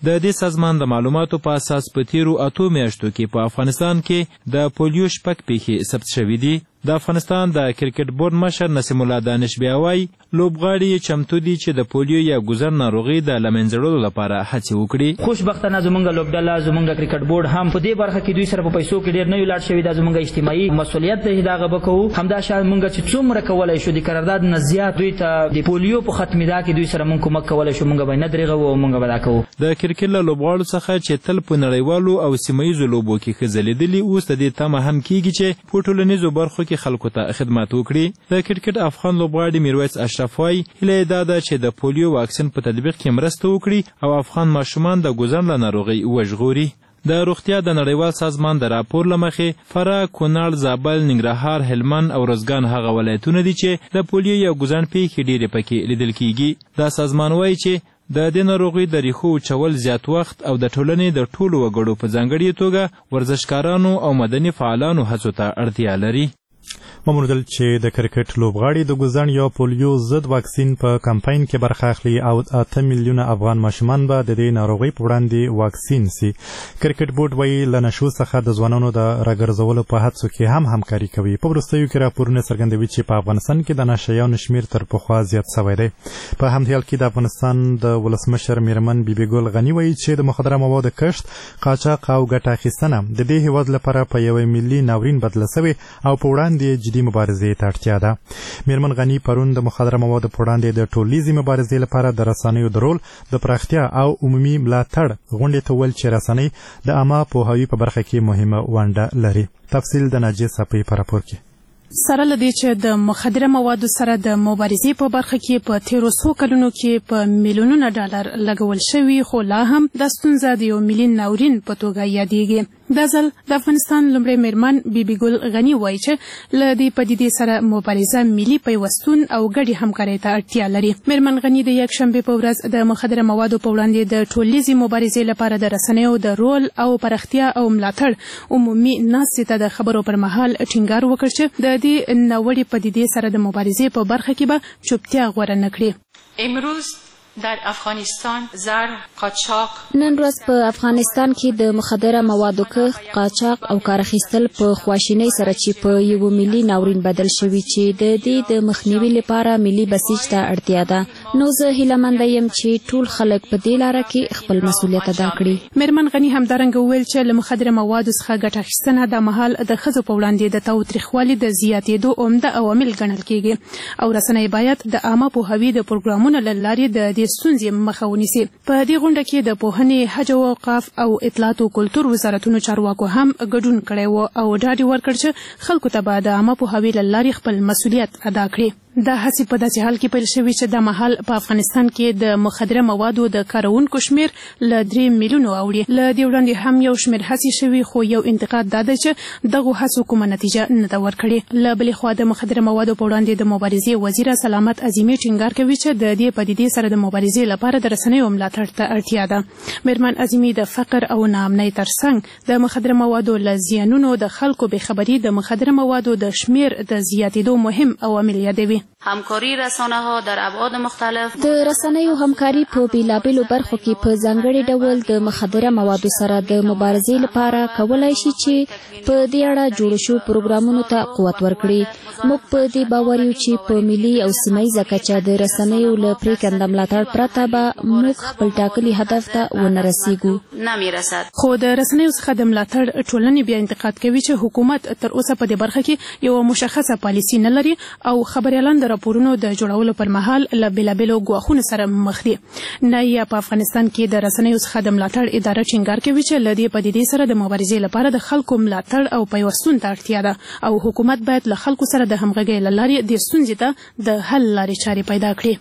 د دې سازمان د معلوماتو په اساس په تیرو 8 میاشتو کې په افغانستان کې د پولیو 6 پیښې ثبت شوې دي. د افغانستان د کرکټ بورډ مشر نسیم الله دانش بیا وایي لوبغاړي چمتو دي چې د پولیو یا ګوزر ناروغي د له منځه وړلو لپاره هڅې وکړي. خوشبختانه زموږ لوبډله زموږ کرکټ بورډ هم په دې برخه کې دوی سره په پیسو کې ډېر نه ولاړ شوي. دا زموږ اجتماعي مسؤلیت دی، دغه به کوو. همدا شاید موږ چې څومره کولی شو د قرارداد نه زیات دوی ته د پولیو په ختمېدا کې دوی سره موږ کومک کولی شو، موږ به نه درېږو او موږ به دا کوو. د کرکټ له لوبغاړو څخه چې تل په نړیوالو او سیمه ییزو لوبو کې ښه ځلېدلي، اوس د دې تمه هم کېږي چې په ټولنیزو برخو کې خلکو ته خدمت وکړي. د کرکټ افغان لوبغاړي میرویس اشرف وایي هیله یې دا ده چې د پولیو واکسین په تطبیق کې مرسته وکړي او افغان ماشومان د ګوزن له ناروغۍ وژغوري. د روغتیا د نړیوال سازمان د راپور له مخې فراه، کونړ، زابل، ننګرهار، هلمند او روزګان هغه ولایتونه دي چې د پولیو یا ګوزن پیښې ډېرې پکې لیدل کیږي. دا سازمان وایي چې د دې ناروغۍ د ریښو وچول زیات وخت او د ټولنې د ټولو وګړو په ځانګړې توګه ورزشکارانو او مدني فعالانو هڅو ته اړتیا لري. وموندل چې د کرکټ لوبغاړي د ګوزن یا پولیو ضد واکسین په کمپاین کې برخه اخلي او 8 میلیونه افغان ماشومان به د دې ناروغۍ په وړاندې واکسین سي. کرکټ بورډ وایي له نشو څخه د ځوانانو د راګرځولو په هڅو کې هم همکاري کوي. په وروستیو کې راپورونه څرګندوي چې په افغانستان کې د نشهیانو شمیر تر پخوا زیات شوی دی. په همدې حال کې د افغانستان د ولسمشر میرمن بیبي ګل غني وایي چې د مخدره موادو کښت، قاچاق او ګټه اخیستنه د دې هیواد لپاره په یوه ملي ناورین بدله شوې او په وړاندې جدي مبارزې ته اړتیا ده. میرمن غني پرون د مخدره موادو په وړاندې د ټولیزې مبارزې لپاره د رسنیو د رول د پراختیا او عمومي ملاتړ غونډې ته ویل چې رسنۍ د عامه پوهاوي په برخه کې مهمه ونډه لري. تفصیل د ناجیه صفي په راپور کې. سره لدې چې د مخدره موادو سره د مبارزې په برخه کې په تیرو څو کلونو کې په میلیونونو ډالر لګول شوي، خو لا هم د ستونزه د یو ملي ناورین په توګه یادېږي. دا ځل د افغانستان لومړی میرمن بیبي ګل غني وایي چې له دې پدیدې سره مبارزه ملي پیوستون او ګډې همکارۍ ته اړتیا لري. میرمن غني د یکشنبې په ورځ د مخدره موادو په وړاندې د ټولیزې مبارزې لپاره د رسنیو د رول او پراختیا او ملاتړ عمومي ناستې ته د خبرو پر مهال ټینګار وکړ چې د دې ناوړې پدیدې سره د مبارزې په برخه کې به چوپتیا غوره نه کړي. امروز در افغانستان زر، قاچاق. نن ورځ په افغانستان کې د مخدره موادو کښت، قاچاق او کار اخیستل په خواشینۍ سره چې په یو ملي ناورین بدل شوي چې د دې د مخنیوي لپاره ملي بسیج ته اړتیا ده. نو زه هیلهمنده یم چې ټول خلک په دې لاره کې خپل مسؤلیت ادا کړي. میرمن غني همدارنګه وویل چې له مخدره موادو څخه ګټه اخیستنه د مهال د ښځو په وړاندې د تاوتریخوالي د زیاتېدو عمده عوامل ګڼل کېږي او رسنۍ باید د عامه پوهاوي د پروګرامونو له لارې د ستونزې مخه ونیسي. په دې غونډه کې د پوهنې، حج او اوقاف او اطلاعات او کلتور وزارتونو چارواکو هم ګډون کړی و او ډاډ ورکړ چې خلکو ته به د عامه پوهاوي له لارې خپل مسؤلیت ادا کړي. دا هڅې په داسې حال کې پیل شوي چې د مهال په افغانستان کې د مخدره موادو د کارونکو شمیر له 3 میلیونو اوړي. له دې وړاندې هم یو شمیر هڅې شوي، خو یو انتقاد دا ده چې دغو هڅو کومه نتیجه نه ده ورکړې. له بلې خوا د مخدره موادو په وړاندې د مبارزې وزیر سلامت عظیمي ټینګار کوي چې د دې پدیدې سره د مبارزې لپاره د رسنیو ملاتړ ته اړتیا ده. میرمن عظیمي د فقر او ناامنۍ ترڅنګ د مخدره موادو له زیانونو د خلکو بېخبري د مخدره موادو د شمیر د زیاتېدو مهم عوامل یادوي. همکاری رسانه ها در ابعاد مختلف. د رسنیو همکاري په بیلابیلو برخو کې په ځانګړي ډول د مخدره موادو سره د مبارزې لپاره کولای شي چې په دې اړه جوړ شو پروګرامونو ته قوت ورکړي. موږ په دې باور یو چې په ملي او سیمه‌ییزه کچه د رسنیو له پرېکنده ملاتړ پرته به موږ خپل ټاکلي هدف ته ونه رسیږو. نمیرسد. خو د رسنیو څخه د ملاتړ ټولنې بیا انتقاد کوي چې حکومت تر اوسه په دې برخه کې یو مشخصه پالیسي نه لري او خبريالان د راپورونو د جوړولو پر مهال له بیلابیلو ګواښونو سره مخ دي. نه یا په افغانستان کې د رسنیو څخه د ملاتړ اداره ټینګار کوي چې له دې پدیدې سره د مبارزې لپاره د خلکو ملاتړ او پیوستون ته اړتیا ده او حکومت باید له خلکو سره د همغږۍ له لارې د ستونزې ته د حل لارې چارې پیدا کړي.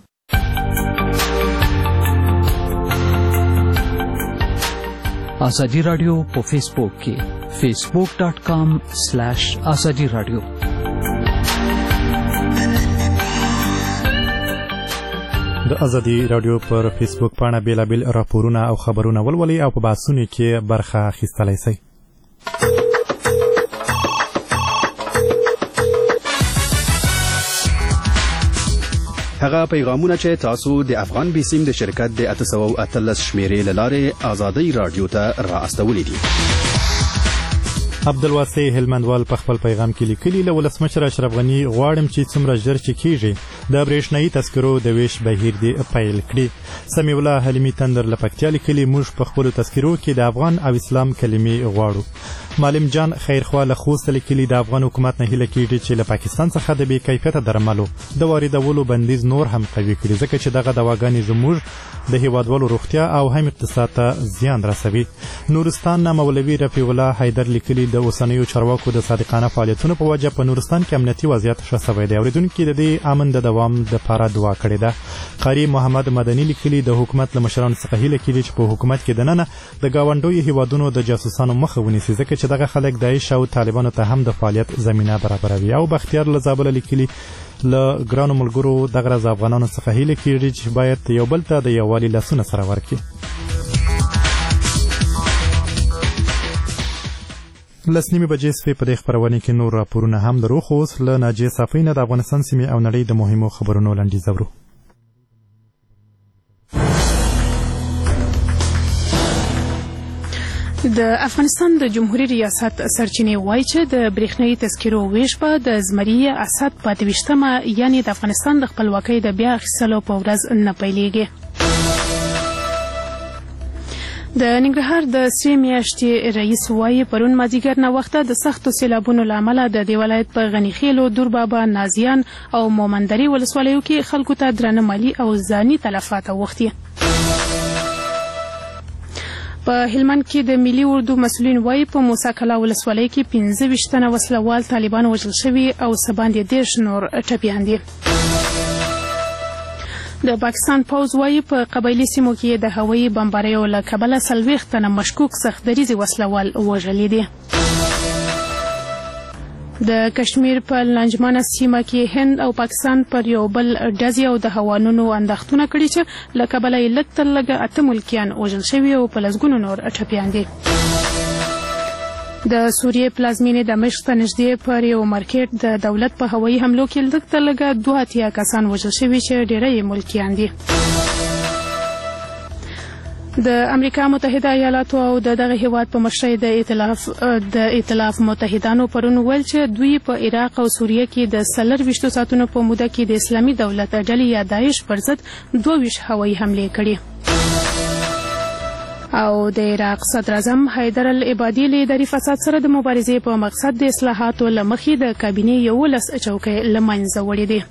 آزادی رادیو په فیسبوک کې facebook.com/azadi radio. د ازادي رادیو پر فیسبوک پاڼه بیلابیل راپورونه او خبرونه ولولئ او په بحثونو کې برخه اخیستلی شئ. هغه پیغامونه چې تاسو د افغان بیسیم د شرکت د 813 شمیرې له لارې آزادۍ رادیو ته را استولې دي. عبدالواسع هلمندوال په خپل پیغام کې لیکلي له ولسمشر اشرف غني غواړم چې څومره ژر چې کیږي د برېښنايي تذکرو د ویش بهیر دی پیل کړي. سمیع الله حلیمي تندر له پکتیا لیکلي موږ په خپلو تذکرو کې د افغان او اسلام کلمې غواړو. معلم جان خیرخوا له خوست لیکلي د افغان حکومت نه هیله کیږي چې له پاکستان څخه د بې کیفیته درملو د واردولو بندیز نور هم قوي کړي ځکه چې دغه دواګانې زموږ د هیوادوالو روغتیا او هم اقتصاد ته زیان رسوي. نورستان نه مولوي رفیع الله حیدر لیکلي د اوسنیو چارواکو د صادقانه فعالیتونو په وجه په نورستان کې امنیتي وضعیت ښه شوی دی. اورېدونکي د دې امن د دوام دپاره دعا کړې ده. قاری محمد مدني لیکلي د حکومت له مشرانو څخه هیله کیږي چې په حکومت کې دننه د ګاونډیو هیوادونو د جاسوسانو مخه ونیسي ځکه چې دغه خلک داعش او طالبانو ته هم د فعالیت زمینه برابروي. او بختیار له زابله لیکلي له ګرانو ملګرو دغه ورځ افغانانو څخه هیله کیږي چې باید یو بل ته د یووالي لاسونه سره ورکړي. لسنیمې بجې سوې په دې خپرونې کې نور راپورونه هم لرو خو اوس له ناجیې صافۍ نه د افغانستان سیمې او نړۍ د مهمو خبرونو لنډیز اورو. د افغانستان د جمهوریت ریاست سرچینې وایي چې د برېښنايي تذکرو ویش به د زمري اسد په 28مه یعنې د افغانستان د خپلواکۍ د بیا اخیستلو په ورځ نه پیلېږي. د ننګرهار د 3 میاشتې رئیس وایي پرون مازدیګر ناوخته د سختو سیلابونو له امله د دې ولایت په غنیخیلو، دوربابا، نازیان او مومندرې ولسوالیو کې خلکو ته درانه مالي او ځاني تلفات اوښتي. په هلمند کې د ملي اردو مسؤلین وایي په موسی کلا ولسوالۍ کې 25 تنه وسلوال طالبان وژل شوي او څه باندې 10 نور ټپیان دي. د پاکستان پوځ وایي په قبایلي سیمو کې د هوایي بمباریو له کبله 40 تنه مشکوک سخت دریځي وسلوال وژلي دي. د کشمیر په لنجمانه سیمه کې هند او پاکستان پر یو بل ډزې او د هوانونو انداختونه کړي چې له کبله یې لږ تر لږه 8 ملکیان وژل شوي او په لسګونو نور ټپیان دي. د سوریې پلازمینې دمشق ته نږدې پر یو مارکیټ د دولت په هوایي حملو کې لږ تر لږه 82 کسان وژل شوي چې ډېری یې ملکیان دي. د امریکا متحده ایالاتو او دغه هیواد په مشرۍ د ائتلاف متحدانو پرون ویل چې دوی په عراق او سوریه کې د 24 ساعتونو په موده کې د اسلامي دولت ډلې یا داعش پر ضد 22 هوایي حملې کړي. او د عراق صدر اعظم حیدر العبادي له اداري فساد سره د مبارزې په مقصد د اصلاحاتو له مخې د کابینې 11 چوکۍ له منځه وړې دي.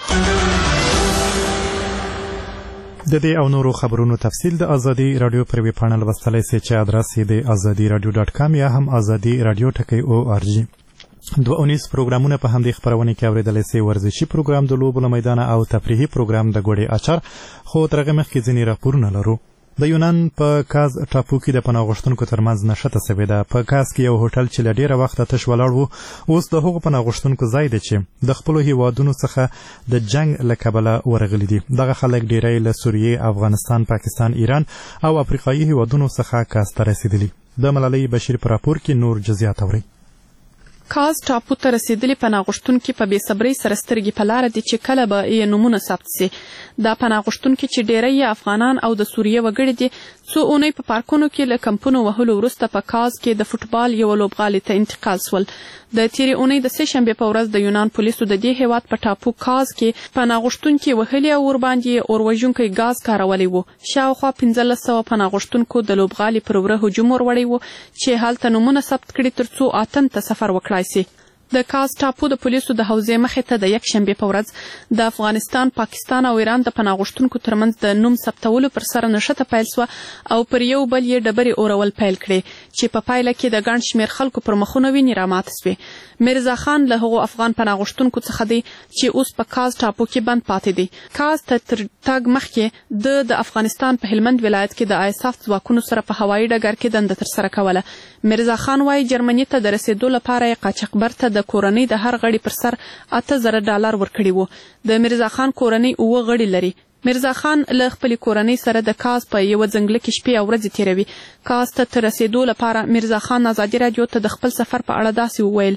د دې او نورو خبرونو تفصیل د ازادي رادیو پر ویب پاڼه لوستلای شئ چې ادرس یې د azadiradio.com یا هم azadiradio.org. 2 پروګرامونه په همدې خبرونه کې اوریدلای شئ. ورزشي پروګرام د لوبو له میدان او تفریحي پروګرام د ګوړې اچار. خو ترغه مخکې ځینې راپورونه لرو. د یونان په کاز ټاپو کې د پناه غوښتونکو ترمنځ نښته سوې ده. په کاز کې یو هوټل چې له ډېره وخته تش ولاړ و اوس د هغو پناه غوښتونکو ځای دی چې د خپلو هیوادونو څخه د جنګ له کبله ورغلي دي. دغه خلک ډېری له سوریې، افغانستان، پاکستان، ایران او افریقایي هیوادونو څخه کاز ته رسېدلي. د ملالۍ بشیر په راپور کې نور جزئیات اورئ. کاز ټاپو ته رسیدلي پناه غوښتونکي په بې صبرۍ سره سترګې په لاره دي چې کله به یې نومونه ثبت سي. دا پناه غوښتونکي چې ډېری یې افغانان او د سوریې وګړي دي څو اونۍ په پارکونو کې له کمپونو وهلو وروسته په کاز کې د فوټبال یو لوبغالي ته انتقال سول. د تیرې اونۍ د سه شنبې په ورځ د یونان پولیسو د دې هیواد په ټاپو کاز کې پناه غوښتونکي وهلي او ورباندې اوروژونکی ګاز کارولی و. شاوخوا 1500 پناه غوښتونکو د لوبغالي پر وره هجوم وروړی و چې هلته نومونه ثبت کړي تر څو اتن ته سفر وکړای سي. د کاز ټاپو د پولیسو د حوزې مخې ته د یک شنبې په ورځ د افغانستان، پاکستان او ایران د پناه غوښتونکو ترمنځ د نوم ثبتولو پر سر نښته پیل سوه او پر یو بل یې ډبرې اورول پیل کړې چې په پایله کې د ګڼ شمېر خلکو پر مخونو وینې راماته سوې. میرزا خان له هغو افغان پناه غوښتونکو څخه دی چې اوس په کاز ټاپو کې بند پاتې دی. کاز ته تر تګ مخکې د افغانستان په هلمند ولایت کې د ISAF ځواکونو سره په هوایي ډګر کې دنده ترسره کوله. میرزا خان وایي جرمني ته د رسېدو لپاره یې قاچاقبر ته د کورنۍ د هر غړي پر سر $8000 ورکړي وو. د میرزا خان کورنۍ 9 غړي لري. میرزا خان له خپلې کورنۍ سره د کاز په یوه ځنګله کې شپې او ورځې تېروي. کاز ته تر رسېدو لپاره میرزا خان ازادي راډیو ته د خپل سفر په اړه داسې وویل.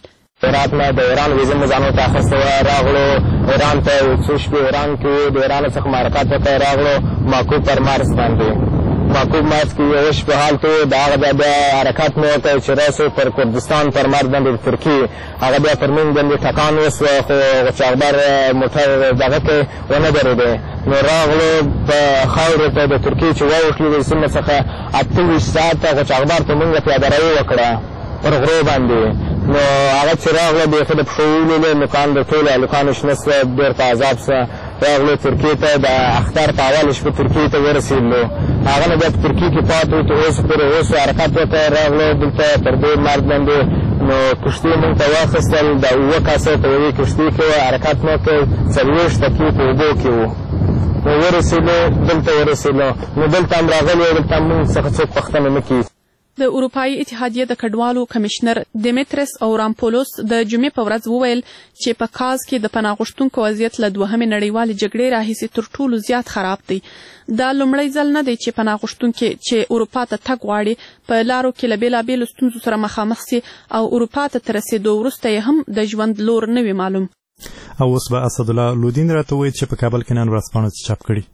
هرات نه د ایران ویزه مو ځانو ته اخیستې وه، راغلو ایران ته یو څو شپې ایران کې وو، د ایران څخه معرکات ته راغلو ماکوب پر مارس باندې. ماکوب مارس کې یو شپه حالت و، د هغه بیا حرکت مو وکړ چې راسو پر کردستان پر مارس باندې د ترکیې هغه بیا پر موږ باندې ټکان وسوه، خو چاغبر موټر دغه کې ونه درېدی. نو راغلو په خاورو ته د ترکیې چې واوښتلو د سیمې څخه 28 ساعته خو چاغبر ته موږ پیاده روي وکړه پر غرو باندې. نو هغه چې راغله بیخي د پښو ولیدې نوکان د ټولو هلکانو شنه سوه، ډېر په عذاب سوه. راغلو ترکیې ته، د اختر په اول شپه ترکیې ته ورسېدلو. هغه نه بیا په ترکیې کې پاتې وو، تر اوسه پورې اوس حرکت وکړ. راغلو دلته پر دې مرګ باندې، نو کښتۍ موږ ته واخیستل، د 7 کسه په یوې کښتۍ کې وه، حرکت مو وکړ، 40 دقیقې په اوبو کې وو. نو ورسېدو، دلته ورسېدو، نو دلته هم راغلي وو، دلته موږ څخه څوک پوښتنه نه کېږي. د اروپایي اتحادیې د کډوالو کمشنر دیمیترس اورامپولوس د جمعې په ورځ وویل چې په کاز کې د پناه غوښتونکو وضعیت له دوهمې نړیوالې جګړې راهیسې تر ټولو زیات خراب دی. دا لومړی ځل نه دی چې پناه غوښتونکي چې اروپا ته تګ غواړي په لارو کې له بېلابېلو ستونزو سره مخامخ سي او اروپا ته تر رسېدو وروسته یې هم د ژوند لور نه وي معلوم. او اوس به اسدالله لودین راته ووایي چې په کابل کې نن ورځپاڼو څه چاپ کړي.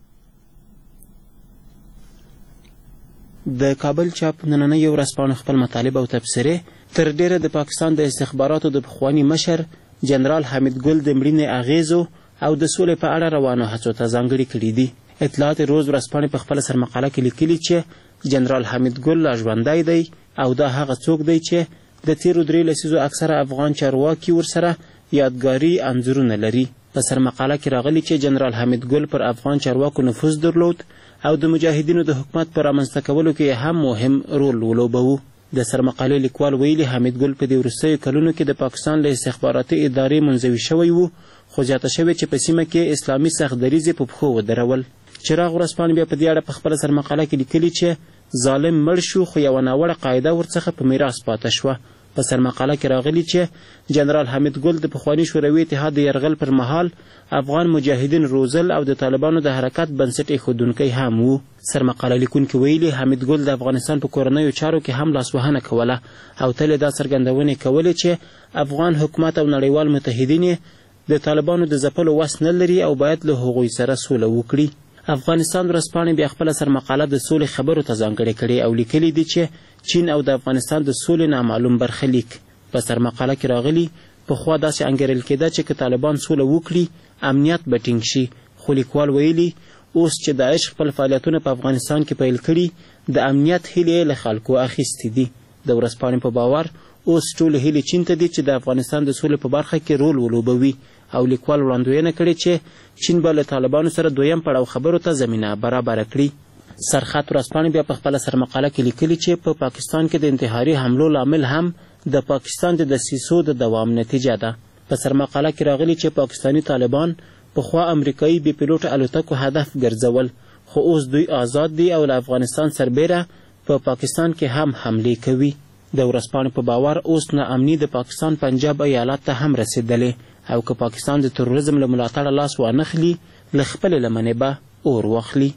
د کابل چاپ نننۍ ورځپاڼو خپل مطالب او تبصرې تر ډیره د پاکستان د استخباراتو د پخواني مشر جنرال حمید ګل د مړینې اغیزو او د سولې په اړه روانو هڅو ته ځانګړي کړي دي. اطلاعات روز ورځپاڼې په خپله سرمقاله کې لیکلي چې جنرال حمید ګل لا ژوندی دی او دا هغه څوک دی چې د تیرو 3 لسیزو اکثره افغان چارواکي ورسره یادګاري انځورونه لري. په سرمقاله کې راغلي چې جنرال حمید ګل پر افغان چارواکو نفوذ درلود او د مجاهدینو د حکومت په رامنځته کولو کې هم مهم رول ولوباوه. د سرمقالې لیکوال ویلي حمید ګل په دې وروستیو کلونو کې د پاکستان له استخباراتي ادارې منزوي شوی و، خو زیاته شوې چې په سیمه کې اسلامي سختدریځې په پښو ودرول. چراغ ورځپاڼې بیا په دې اړه په خپله سرمقاله کې لیکلي چې ظالم مړ شو خو یوه ناوړه قاعده ورڅخه په میراث پاته شوه. په سرمقاله کې راغلي چې جنرال حمید ګل د پخواني شوروي اتحاد د یرغل پر مهال افغان مجاهدین روزل او د طالبانو د حرکت بنسټ ایښودونکی هم و. سرمقاله لیکونکي ویلي حمید ګل د افغانستان په کورنیو چارو کې هم لاسوهنه کوله او تل دا څرګندونې کولې چې افغان حکومت او نړیوال متحدین د طالبانو د ځپلو وس نه لري او باید له هغوی سره سوله وکړي. افغانستان ورځپاڼې بیا خپله سرمقاله د سولې خبرو ته ځانګړې کړې او لیکلي دي چې چین او د افغانستان د سولې نامعلوم برخلیک. په سرمقاله کې راغلي پخوا داسې انګیرل کېده چې که طالبان سوله وکړي امنیت به ټینګ شي، خو لیکوال ویلي اوس چې داعش خپل فعالیتونه په افغانستان کې پیل کړي د امنیت هیلې له خلکو اخیستې دي. د ورځپاڼې په باور اوس ټولې هیلې چین ته دي چې د افغانستان د سولې په برخه کې رول ولوبوي او لیکوال وړاندوینه کړې چې چین به له طالبانو سره دویم پړاو خبرو ته زمینه برابره کړي. سرخط ورځپاڼې بیا په خپله سرمقاله کې لیکلي چې په پاکستان کې د انتحاري حملو لامل هم د پاکستان د دسیسو د دوام نتیجه ده. په سرمقاله کې راغلي چې پاکستانی طالبان پخوا امریکایي بې پیلوټه الوتکو هدف ګرځول، خو اوس دوی آزاد دي او له افغانستان سربیره په پاکستان کې هم حملې کوي. د ورځپاڼې په باور اوس ناامني د پاکستان پنجاب ایالت ته هم رسېدلې او که پاکستان د تروریزم له ملاتړه لاس وانخلي له خپلې لمنې به اور واخلي.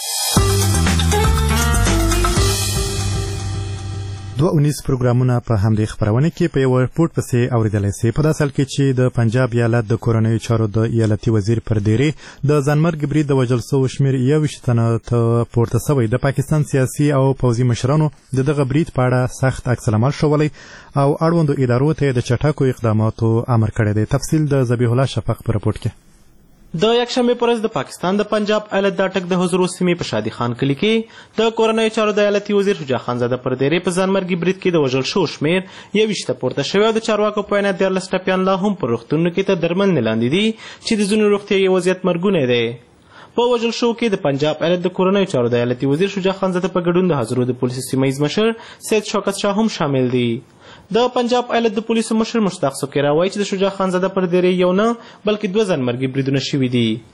دوه اونیز پروګرامونه په همدې خپرونه کې په یو رپورټ پسې اورېدلی سي. په داسې حال کې چې د پنجاب ایالت د کورنیو چارو د ایالتي وزیر پر دیرې د ځانمرګ برید د وژل سوو شمېر 21 تنه ته پورته سوی. د پاکستان سیاسي او پوځي مشرانو د دغه برید په اړه سخت عکس العمل ښوولی او اړوندو ادارو ته د چټکو اقداماتو امر کړی دی. تفصیل د ذبیح الله شفق په رپورټ کې. د یکشنبې په ورځ د پاکستان د پنجاب ایالت د اټک د حضرو سیمې په شادي خان کلي کې د کورنیو چارو د ایالتي وزیر شجاع خانزاده پر دیرې په ځانمرګي برید کې د وژل شوو شمېر 21 ته پورته شوی او د چارواکو په وینا 14 ټپیان لا هم په روغتونونو کې تر درملنې لاندې دي چې د ځینو روغتیایي وضعیت مرګونی دی. په وژل شوو کې د پنجاب ایالت د کورنیو چارو د ایالتي وزیر شجاع خانزاده په ګډون د حضرو د پولیسو سیمه ییز مشر سید شوکت شاه هم شامل دي. د پنجاب ایالت د پولیسو مشر مشتاق سکیرا وایي چې د شجاع خانزاده پر دیرې یو نه بلکې 2 ځانمرګي بریدونه شوي دي.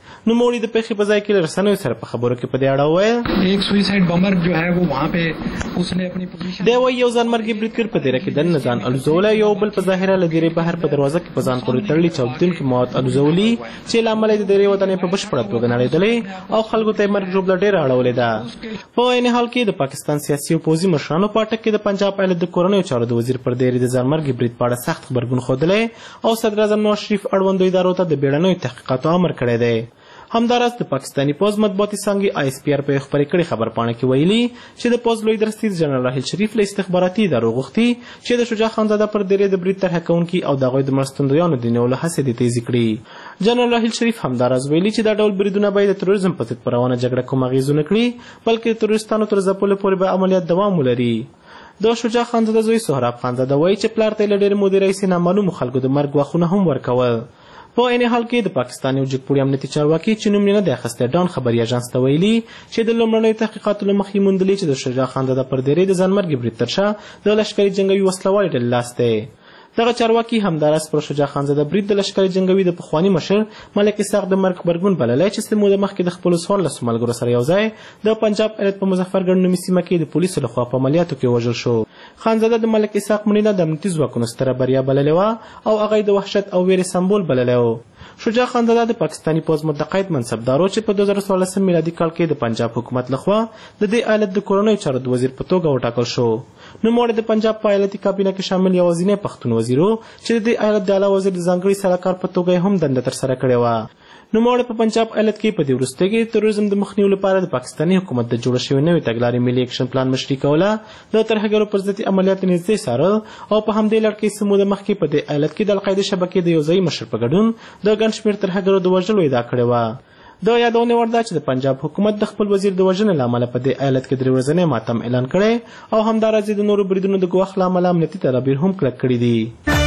نوموړي د پیښې په ځای کې له رسنیو سره په خبرو کې په دې اړه وویل ایک سویسائڈ بمبر جو ہے وہ وہاں پہ اس نے اپنی پوزیشن دی وایي یو ځانمرګي بریدګر په دیره کې دننه ځان الوزولی، یو بل په ظاهره له دیرې بهر په دروازه کې په ځان پورې تړلي چاودېدونکي مواد الوزولي چې له امله یې د دیرې ودانۍ په بشپړه توګه نړېدلې او خلکو ته یې مرګ ژوبله ډېره اړولې ده. په عین حال کې د پاکستان سیاسي او پوځي مشرانو په اټک کې د پنجاب ایالت د کورنیو چارو د وزیر پر دیرې د ځانمرګي برید په اړه سخت غبرګون ښودلی او صدراعظم نواز شریف اړوندو ادارو ته د بیړنیو تحقیقاتو امر کړی دی. همداراز د پاکستاني پوځ مطبوعاتي څانګې ISPR په یو خپرې کړې خبرپاڼه کې ویلي چې د پوځ لوی درستیز جنرال راحیل شریف له استخباراتي ادارو غوښتي چې د شجاع خانزاده پر دیرې د برید طرحه کوونکي او د هغوی د مرستندویانو د نیولو هڅې دې تیزې کړي. جنرال راحیل شریف همداراز ویلي چې دا ډول بریدونه به د تروریزم په ضد په روانه جګړه کوم اغېزونه کړي، بلکې د تروریستانو تر ځپلو پورې به عملیات دوام ولري. د شجاع خانزاده زوی سهراب خانزاده وایي چې پلار ته یې له ډېرې مودې راهیسې نامعلومو خلکو د مرګ ګواښونه هم ورکول. په عین حال کې د پاکستان یو جګپوړي امنیتي چارواکي چې نوم یې نه دی اخیستی ډان خبري اژانس ته ویلي چې د لومړنیو تحقیقاتو له مخې موندلي چې د شجاع خانزاده پر دیرې د ځانمرګي برید تر شا د لښکري جنګوي وسلوالې ډلې لاس دی. دغه چارواکي همداراز پر شجاع خانزاده برید د لښکري جنګوي د پخواني مشر ملک اسحاق د مرګ غبرګون بللی چې څه موده مخکې د خپلو 14 ملګرو سره یو ځای د پنجاب ایالت په مظفرګړ نومي سیمه کې د پولیسو لخوا په عملیاتو کې وژل شو. خانزاده د ملک اسحاق مړینه د امنیتي ځواکونو ستره بریا بللې وه او هغه یې د وحشت او ویرې سمبول بللی و. شجاع خانزاده د پاکستاني پوځ متقاعد منصبدارو چې په 2014 میلادي کال کې د پنجاب حکومت لخوا د دې ایالت د کورنیو چارو د وزیر په توګه وټاکل شو. نوموړی د پنجاب په ایالتي کابینه کې شامل یوازینی پښتون وزیر و چې د دې ایالت د اعلی وزیر د ځانګړي سلاکار په توګه هم دنده ترسره کړې وه. نوموړی په پنجاب ایالت کې په دې وروستیو کې د تروریزم د مخنیوي لپاره د پاکستاني حکومت د جوړه شوې نوې تګلارې ملي اکشن پلان مشري کوله، د ترهګرو پر ضد عملیات نږدې څارل او په همدې لړ کې څه موده مخکې په دې ایالت کې د القاعدې شبکې د یو ځایي مشر په ګډون د ګڼ شمېر ترهګرو د وژلو ادعا کړې وه. د یادونې وړ ده چې د پنجاب حکومت د خپل وزیر د وژنې له امله په دې ایالت کې 3 ورځنی ماتم اعلان کړی او همداراز د نورو بریدونو د ګواښ له امله امنیتي تدابیر هم کلک کړي دي.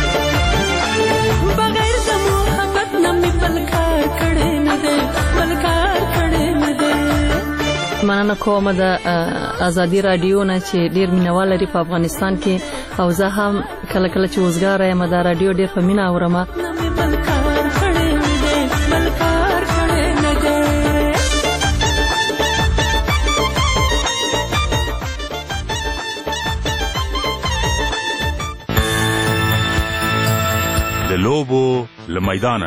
مننه کوم د ازادي رادیو نه چې ډیر مینوال لري په افغانستان کې او زه هم کله کله چې وزګار یم د رادیو ډیر په مینه اورم. د لوبو له میدانه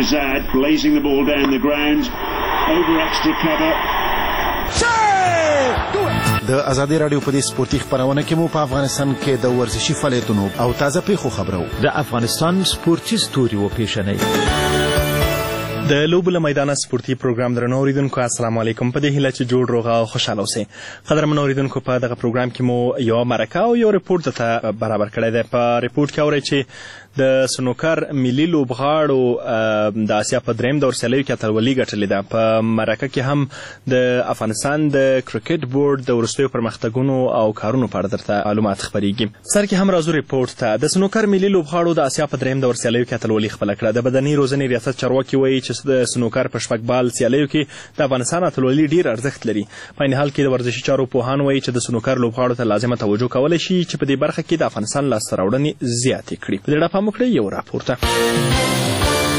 د ازادي رادیو په دې سپورتي خپرونه کې مو په افغانستان کې د ورزشي فعالیتونو او تازه پیښو خبرو د افغانستان سپورتي ستوري و پیشنې د لوبو له میدانه سپورتي پروګرام درنو اوریدونکو السلام علیکم. په دې هیله چې جوړ روغ او خوشحاله اوسئ. قدرمنو اوریدونکو په دغه پروګرام کې مو یو مرکه او یو ریپورت درته برابر کړی دی. په ریپورت کې اورئ چې د سنوکر ملي لوبغاړو د اسیا په 3 دور سیالیو کې اتلولي ګټلې ده. په مرکه کې هم د افغانستان د کرکټ بورډ د وروستیو پرمختګونو او کارونو په اړه درته معلومات خپریږي. سر کې هم راځو ریپورت ته. د سنوکر ملي لوبغاړو د اسیا په 3 دور سیالیو کې اتلولي خپله کړه. د بدني روزنې ریاست چارواکي وایي چې د سنوکر په شپږ بال سیالیو کې د افغانستان اتلولي ډیر ارزښت لري. په عین حال کې د ورزشي چارو پوهان وایي چې د سنوکر لوبغاړو ته لازمه توجه کولی شي چې په دې برخه کې د افغانستان لاسته راوړنې زیاتې کړي. په دې اړه پام وکړئ یو راپورته.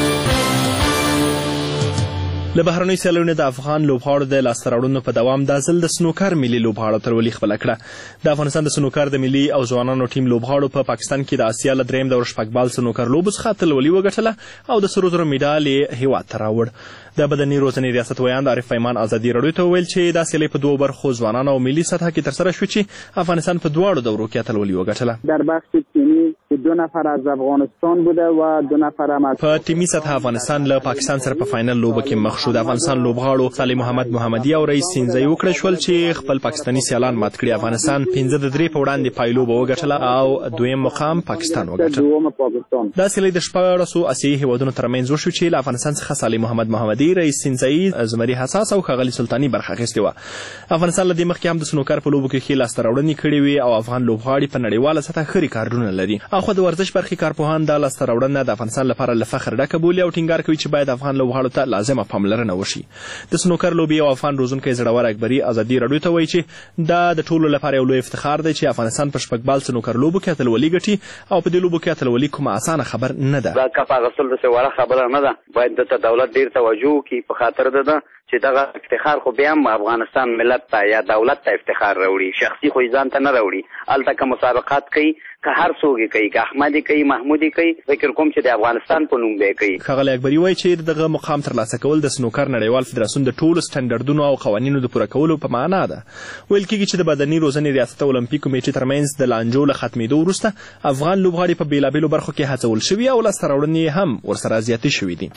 له بهرنیو سیالیو نه د افغان لوبغاړو د لاسته راوړنو په دوام دا ځل د سنوکر ملي لوبغاړو اتلولي خپله کړه. د افغانستان د سنوکر د ملي او ځوانانو ټیم لوبغاړو په پاکستان کې د اسیا له 3 دور شپږ بال سنوکر لوبو څخه اتلولي وګټله او د سرو زرو میډال یې هیواد ته راوړ. د بدني روزنې ریاست ویاند عارف پیمان ازادي راډیو ته وویل چې دا سیالۍ په 2 برخو ځوانانو او ملي سطح کې ترسره شو چې افغانستان په 2 دورو کې اتلولي وګټله. در بخش تیمی 2 نفر از افغانستان بوده و 2 نفر هم په ټیمي سطح افغانستان له پاکستان سره په فاینل لوبه کې مخ شو. د افغانستان لوبغاړو صالح محمد محمدي او رئیس سینځي وکړه شول چې خپل پاکستاني سیالان مات کړي. افغانستان 15-3 په وړاندې پایلوبه وګټله او دویم مقام پاکستان وګټل. دا سیالۍ د 14 اسیایي هیوادونو ترمنځ وشو چې له افغانستان څخه صالح محمد محمدي، رئیس سینځي، زمري حساس او ښاغلي سلطاني برخه اخیستې وه. افغانستان له دې مخکې هم د سنوکر په لوبو کې ښې لاسته راوړنې کړې وې او افغان لوبغاړي په نړیواله سطحه ښه ریکارډونه لري. اخوا د ورزش برخې کارپوهان دا لاسته راوړنه د افغانستان لپاره له فخر ډکه بولي او ټینګار کوي چې باید افغان لوبغاړو ته لازمه پاملرنه پاملرنه وشي. د سنوکر لوبې او افغان روزونکی زړور اکبري ازادي راډیو ته وایي چې دا د ټولو لپاره یو لوی افتخار دی چې افغانستان په شپږ سنوکر لوبو کې اتلولي ګټي او په دې لوبو کې اتلولي کومه اسانه خبر نه ده. دا کپ اخیستل داسې وړه خبره نه ده، باید دلته دولت ډېر توجه وکړي په خاطر ده چې دغه افتخار خو بیا هم افغانستان ملت ته یا دولت ته افتخار راوړي، شخصي خو ځان ته نه راوړي. هلته که مسابقات کوي که هر څوک یې کوي، که احمد یې کوي، محمود یې کوي، فکر کوم چې د افغانستان په نوم به یې کوي. ښاغلی اکبري وایي چې دغه مقام ترلاسه کول د سنوکر نړیوال فدراسیون د ټولو سټنډردونو او قوانینو د پوره کولو په معنا ده. ویل کېږي چې د بدني روزنې ریاست اولمپیک کمیټې ترمنځ د لانجو له ختمېدو وروسته افغان لوبغاړي په بېلابېلو برخو کې هڅول شوي او لاسته راوړنې هم ورسره زیاتې شوي دي.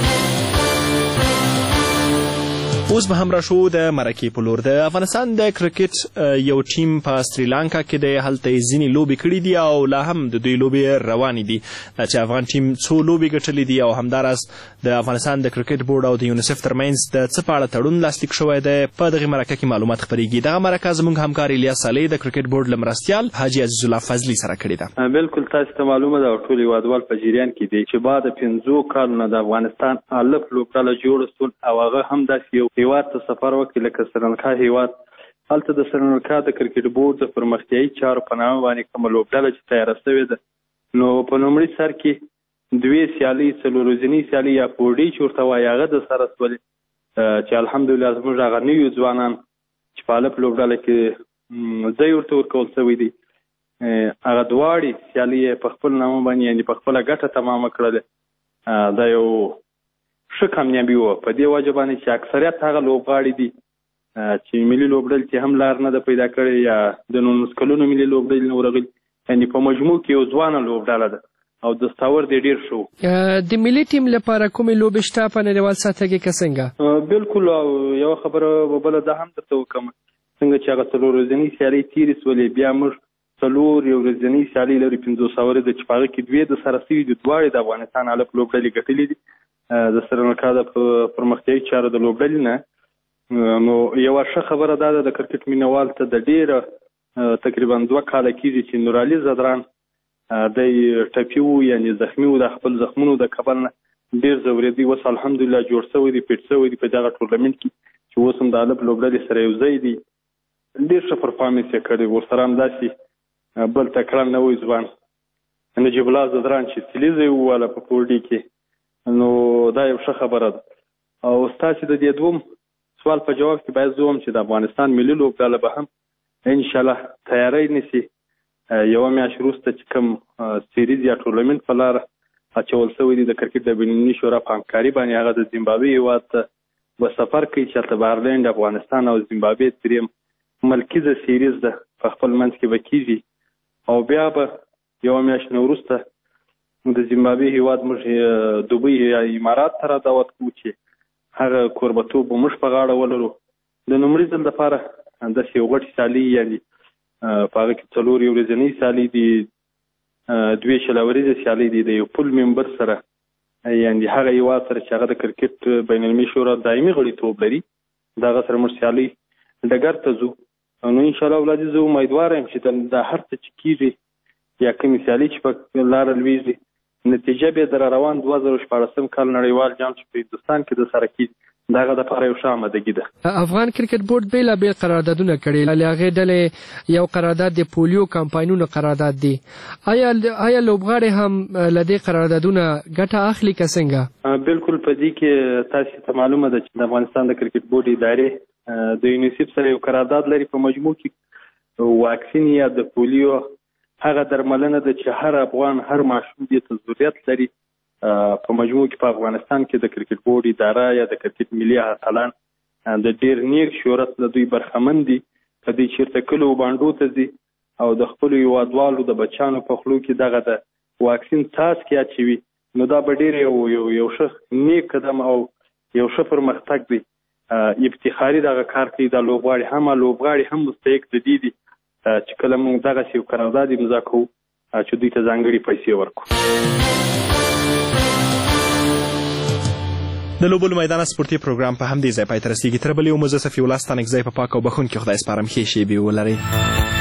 اوس به هم راشو د مرکې په لور. د افغانستان د کرکټ یو ټیم په سریلانکا کې د هلته ځینې لوبې کړي دي او لا هم د دوی لوبې روانې دي چې افغان ټیم څو لوبې ګټلې دي او همداراز د افغانستان د کرکټ بورډ او د یونیسف ترمنځ د څه په اړه تړون لاسلیک شوی دی. په دغې مرکه کې معلومات خپرېږي. دغه مرکه زموږ همکار الیاس صالح د کرکټ بورډ له مرستیال حاجي عزیز الله فضلي سره کړې ده. بالکل تاسو ته معلومه ده او ټول هیوادوال په جریان کې دي چې بعد 5 کالونو د افغانستان الف لوبډله جوړه شول او هغه هم داسې یو هیواد ته سفر وکړي لکه سریلانکا هیواد. هلته د سریلانکا د کرکټ بورډ د پرمختیایي چارو په نامه باندې کومه لوبډله چې تیاره شوې ده، نو په لومړي سر کې 2 سیالۍ، 4 ورځنۍ سیالۍ یا پوډي چې ورته وایي هغه د سره شولې چې الحمدلله زموږ هغه نوي ځوانان چې په الف لوبډله کې ځای ورته ورکول شوی دی، هغه دواړې سیالۍ په خپل نامه باندې یعنې په خپله ګټه تمامه کړلې. دا یو ښه کامیابي وه په دې وجه باندې چې اکثریت هغه لوبغاړي دي چې ملي لوبډلې کې هم لار نه ده پیدا کړې یا د 19 کلونو ملي لوبډلې نه ورغلي، یعنې په مجموع کې یو ځوانه لوبډله ده او دستاور دی ډېر ښه. د ملي ټیم لپاره کومې لوبې شته په نړیوال سطح کې که څنګه؟ بالکل. او یوه خبره بله دا هم درته وکړم، څنګه چې هغه 4 ورځنۍ سیالۍ تېرې شولې، بیا موږ 4 ورځنۍ سیالۍ لرو 500 ورځې چې په هغه کې 2 د سره شوي دي، دواړې د افغانستان الف لوبډلې ګټلې دي د سریلانکا د پرمختیایي چارو د لوبډلې نه. نو یوه ښه خبره دا ده د کرکټ مینهوال ته د ډېره تقریبا 2 کاله کېږي چې نورعلي زدران دی ټپي و، یعنې زخمي و، د خپل زخمونو د کبل نه ډېر ځورېدی. اوس الحمدلله جوړ شوی دی، فټ شوی دی په دغه ټورنمنټ کې چې اوس هم د الف لوبډلې سره یو ځای دی. ډېر ښه پرفارمنس یې کړی. ورسره هم داسې بل تکړه نوی ځوان نجیب الله زدران چې سلیزی وواله په پوډي کې، نو دا یو ښه خبره ده. او ستاسې د دې دوم سوال په جواب کې باید زه ووایم چې د افغانستان ملي لوبډله به هم انشاءالله تیاری نیسي. یوه میاشت وروسته چې کوم سیریز یا ټورنمنټ په لاره اچول شوی دی د کرکټ د بینالمللي شورا په همکاري باندې، هغه د زیمبابوې هېواد ته به سفر کوي چې هلته به آیرلینډ، افغانستان او زیمبابوې دریم ملکیزه سیریز ده په خپل منځ کې به کېږي. او بیا به یوه میاشت نه وروسته د زیمبابوې هېواد موږ دوبۍ یا امارات ته را دعوت کوو چې هغه کوربتوب به موږ په غاړه ولرو. د لومړي ځل دپاره داسې یو غټ سیالۍ یعنې په هغه کې 4 ورځنۍ سیالۍ دي، 2 شلوريزه سیالۍ دي د یو پول ممبر سره، یعنې هغه هېواد سره چې هغه د کرکټ بینالمللي شورا دایمي غړیتوب لري، دغه سره موږ سیالۍ ډګر ته ځو. نو انشاءالله ولادي زه امیدواره یم چې دا هر څه چې کېږي یا کومې سیالۍ چې په لاره لویږي نتیجه به در روان 2014 کال نړیوال جام چې په هندوستان کې د سره کېږي، دغه دپاره یو ښه آمادګي ده. افغان کرکټ بورډ بېلابېل قراردادونه کړي، له هغې ډلې یو قرارداد د پولیو کمپاینونو قرارداد دی. آیا لوبغاړي هم له دې قراردادونه ګټه اخلي که څنګه؟ بالکل. په دې کې تاسو ته معلومه ده چې د افغانستان د کرکټ بورډ ادارې د یونیسف سره یو قرارداد لري. په مجموع کې واکسین یا د پولیو هغه درملنه ده چې هر افغان، هر ماشوم دې ته ضرورت لري. په مجموع کې په افغانستان کې د کرکټ بورډ اداره یا د کرکټ ملي اتلان د ډېر نیک شهرت له دوی برخمن دي. په دې چېرته کلو بانډو ته ځي او د خپلو هېوادوالو د بچیانو په خولو کې دغه د واکسین څاڅکي اچوي، نو دا به ډېر یو ښه نیک قدم او یو ښه پرمختګ دی. افتخاري دغه کار کوي. دا لوبغاړي هم مستحق د دې دي چې کله موږ دغسې یو قرارداد امضا کوو چې دوی ته ځانګړې پیسې ورکړو. د لوبو له میدانه سپورتي پروګرام په همدې ځای پای ته رسېږي. تر بلې مو زه صفي الله ستانکزی په پاک او بښونکي خدای سپارم. ښې شېبې ولرئ.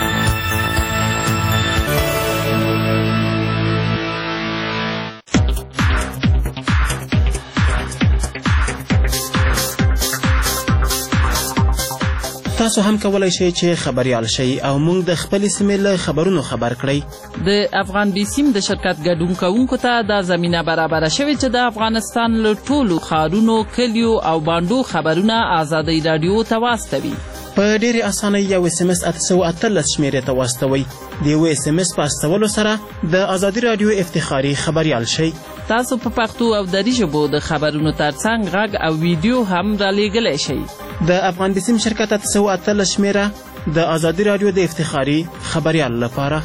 تاسو هم کولای شئ چې خبریال شئ او موږ د خپلې سیمې له خبرونو خبر کړئ. د افغان بیسیم د شرکت ګډون کوونکو ته دا زمینه برابره شوې چې د افغانستان له ټولو ښارونو، کلیو او بانډو خبرونه ازادۍ راډیو ته واستوي. په ډېرې اسانۍ یو SMS 818 شمېرې ته واستوئ. د یوه SMS په استولو سره د ازادي راډیو افتخاري خبریال شئ. تاسو په پښتو او دري ژبو د خبرونو ترڅنګ غږ او ویډیو هم رالیږلی شئ. د افغان بیسیم شرکت 818 شمېره د ازادي راډیو د افتخاري خبریال لپاره.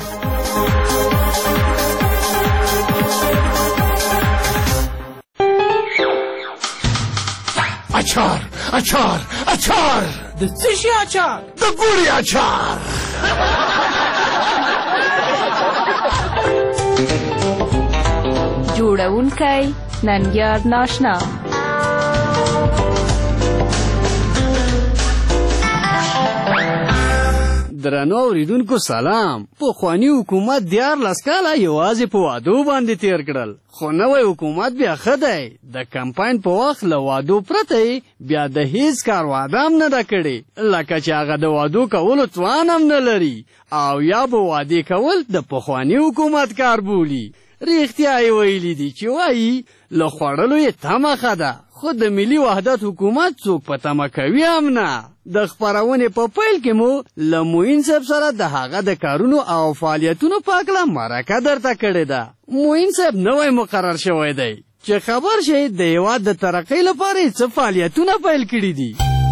اچار اچار اچار د څه شي اچار؟ د ګوړې اچار. جوړونکی ننګیار ناشنا. درنو اوریدونکو سلام. پخواني حکومت 14 کاله یوازې په وعدو باندې تیر کړل، خو نوی حکومت بیا ښه دی. د کمپاین په وخت له وعدو پرته بیا د هیڅ کار وعده هم نه ده کړې، لکه چې هغه د وعدو کولو توان هم نه لري او یا به وعدې کول د پخواني حکومت کار بولي. رښتیا یې ویلي دي چې وایي له خوړلو یې تمه ښه ده، خو د ملي وحدت حکومت څوک په تمه کوي هم نه. د خپرونې په پیل کې مو له معین صاحب سره د هغه د کارونو او فعالیتونو په هکله مرکه درته کړې ده. معین صاحب نوی مقرر شوی دی چې خبر شئ د هېواد د ترقۍ لپاره یې څه فعالیتونه پیل کړي دي.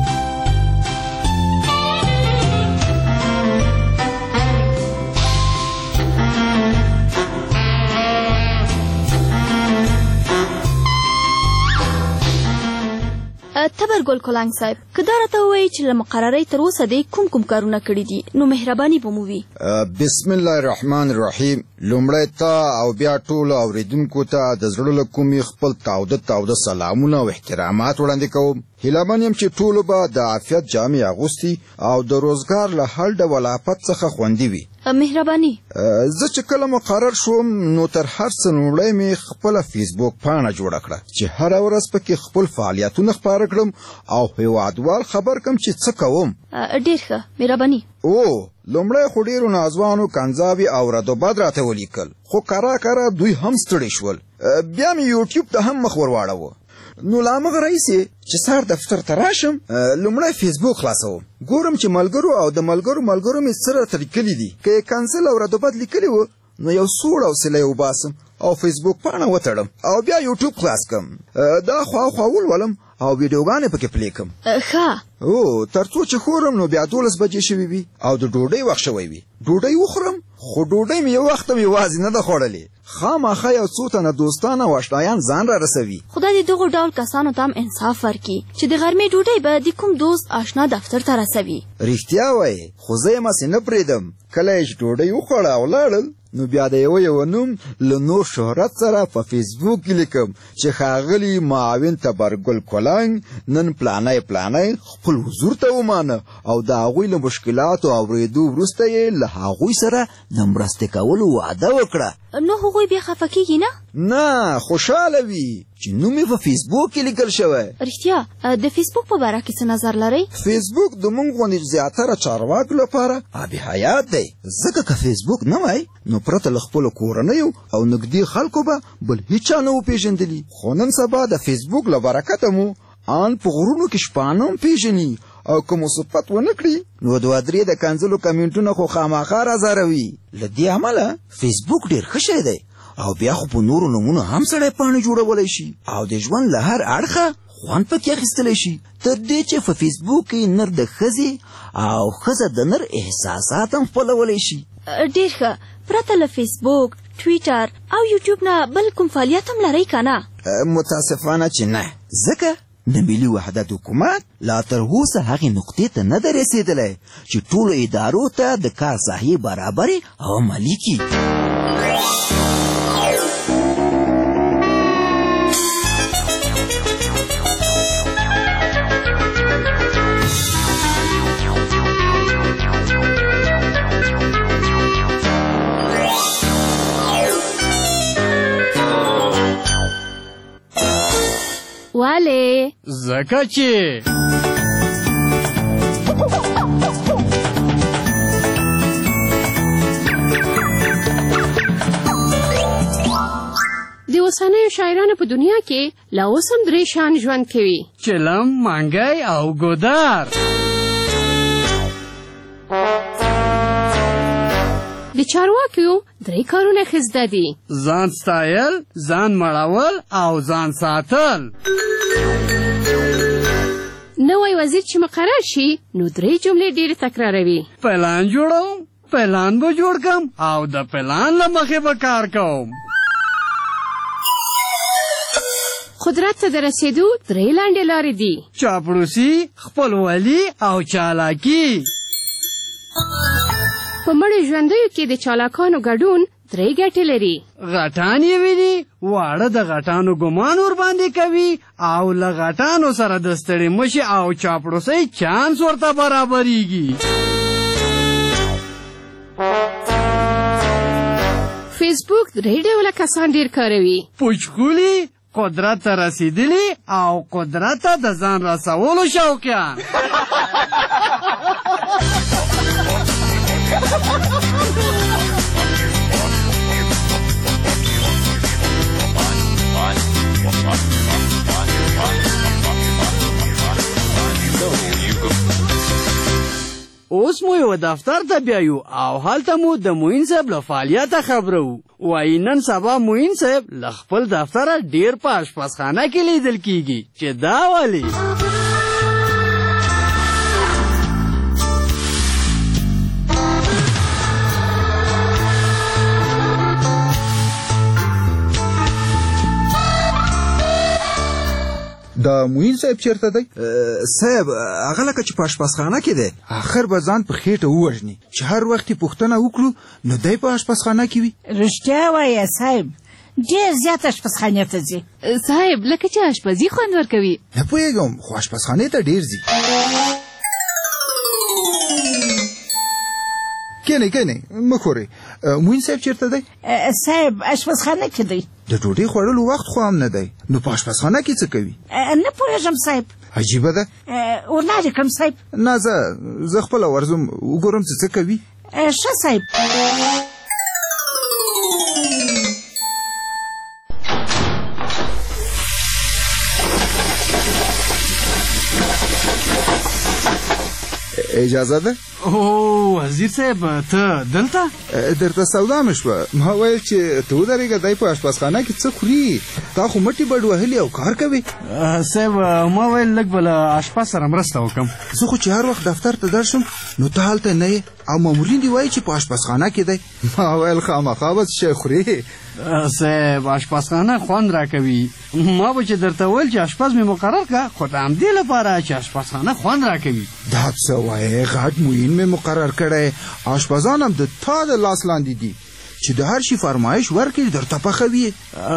تبرګل کولنګ صاحب، که دا راته ووایي چې له مقررۍ تر اوسه دې کوم کارونه کړي دي نو مهرباني به مو وي. بسم الله الرحمن الرحیم. لومړی ته او بیا ټولو اوریدونکو ته د زړه له کومې خپل تاوده سلامونه او احترامات وړاندې کوم. هیله من یم چې ټولو به د عافیت جامې اغوستي او د روزګار له هر ډول آفت څخه خوندي وي. مهرباني. زه چې کله مقرر شوم نو تر هر څه لومړی مې خپله فیسبوک پاڼه جوړه کړه چې هره ورځ پکې خپل فعالیتونه خپاره کړم او هېوادوال خبر کړم چې څه کوم. ډېر ښه، مهرباني. لومړی خو ډېرو ناځوانو کنځاوي او ردوبد راته ولیکل، خو کرا دوی هم ستړي شول. بیا مې یوټیوب ته هم مخ ورواړوه. نو له همغه راهیسې چې سهار دفتر ته راشم لومړی فیسبوک خلاصوم، ګورم چې ملګرو او د ملګرو مې څه راته لیکلي دي. که یې کنځل او ردوبد لیکلي و نو یو سوړ حوصله یې وباسم او فیسبوک پاڼه وتړم او بیا یوټیوب خلاص کړم. دا خوا ولولم او ویډیوګانې پکې پلی کړم. ښه. تر څو چې خورم نو بیا 12 بجې شوي وي او د ډوډۍ وخت شوی وي. ډوډۍ وخورم، خو ډوډۍ مې یو وخت هم یوازې نه ده خوړلې، خامخا یو څو تنه دوستان او اشنایان ځان را رسوي. خدای دې دغو ډول کسانو ته هم انصاف ورکړي چې د غرمې ډوډۍ به د کوم دوست آشنا دفتر ته رسوي. رښتیا وایې، خو زه یې مسې نه پرېږدم. کله یې چې ډوډۍ وخوړه او لاړل نو بیا د یو نوم له نور شهرت سره په فیسبوک کې لیکم چې ښاغلي معاون تبرګل کولنګ نن پلانی خپل حضور ته ومانه او د هغوی له مشکلاتو اورېدو وروسته یې له هغوی سره د مرستې کولو وعده وکړه. نو هغوی بیا خفه کېږي نه، خوشحاله وي چې نوم یې په فیسبوک کې لیکل شوی. رښتیا د فیسبوک په باره کې څه نظر لرئ؟ فیسبوک د موږ غوندې زیاتره چارواکو لپاره آب حیات دی، ځکه که فیسبوک نه وای نو پرته له خپلو کورنیو او نږدې خلکو به بل هیچا نه وپېژندلي. خو نن سبا د فیسبوک له برکته مو ان په غرونو کې شپانه هم پېژني او که مو صفت ونه کړي نو 2-3 د کنځلو کمنټونه خو خامخا راځاروي. له دې امله فیسبوک ډېر ښه شی دی او بیا خو په نورو نومونو هم سړی پاڼې جوړولی شي او د ژوند له هر اړخه خوند پکې اخیستلی شي، تر دې چې په فیسبوک کې نر د ښځې او ښځه د نر احساسات هم خپلولی شي. ډېر ښه. پرته له فیسبوک، ټویټر او یوټیوب نه بل کوم فعالیت هم لرئ که نه؟ متاسفانه چې نه، ځکه د ملي وحدت حکومت لا تر اوسه هغې نقطې ته نه ده رسېدلی چې ټولو ادارو ته د کار ساحې برابرې او عملي کړي. ولې؟ ځکه چې اوسنیو شاعرانو په دنیا کې لا اوس هم 3 شان ژوند کوي: چلم، مانګی او ګودار. د چارواکیو 3 کارونه ښه دي: ځان ستایل، ځان مړول او ځان ساتل. نوی وزیر چې مقرر شي نو 3 جملې ډېرې تکراروي: پلان جوړوم، پلان به جوړ کم او د پلان له مخې به کار کوم. قدرت ته د رسېدو 3 لنډې لارې دي: چاپلوسي، خپلولي او چالاکي. په مړو ژوندیو کې د چالاکانو ګډون 3 ګټې لري: غټان یې ویني، واړه د غټانو ګمان ورباندې کوي او له غټانو سره د ستړې مشي او چاپلوسۍ چانس ورته برابریږي. فیسبوک 3 ډوله کسان ډېر کاروي: پوچکولي، قدرت ته رسیدلی او قدرت ته د ځان رسولو شوقیان. اوس مو یو دفتر ته بیایو او هلته مو د معین صاحب له فعالیته خبرو. وایي نن سبا معین صاحب له خپل دفتره ډېر په اشپزخانه کې لیدل کیږي چې دا ولې. دا معین صاحب چیرته دی؟ صاحب هغه لکه چې په اشپزخانه کې دی. آخر به ځان په خېټه ووژني چې هر وخت یې پوښتنه وکړو نو دی په اشپزخانه کې وي. رښتیا وایه صاحب، ډېر زیات اشپزخانې ته ځي. صاحب لکه چې اشپزي خوند ورکوي. نه پوهېږم خو اشپزخانې ته ډېر ځي. کینې مه خورئ. معین صاحب چیرته دی؟ صاحب اشپزخانه کې دی. د ډوډۍ خوړلو وخت خو هم نه دی، نو په اشپزخانه کې څه کوي؟ نه پوهېږم صاحب. عجیبه ده. ورلارې کړم صاحب. نه زه خپله ورځم وګورم چې څه کوي. ښه صاحب. اجازه ده؟ او وزیر صاحب ته دلته؟ درته سودا مې شوه. ما ویل چې ته ودرېږه دی په اشپزخانه کې څه خوري، تا خو مټې بډ وهلي او کار کوي. صاحب ما ویل لږ به له اشپز سره مرسته وکړم. زه خو چې هر وخت دفتر ته درشم نو ته هلته نه یې او مامورین دې وایي چې په اشپزخانه کې دی. ما ویل خامخا به څه شی خوري. صاحب اشپزخانه خوند راکوي. ما به چې درته ویل چې اشپز مې مقرر کړه خو د همدې لپاره چې اشپزخانه خوند راکوي. دا څه وایې؟ غټ معین مې مقرر کړی. اشپزان هم د تا د لاس لاندې دي چې د هر شي فرمایش ورکړي درته پخوي.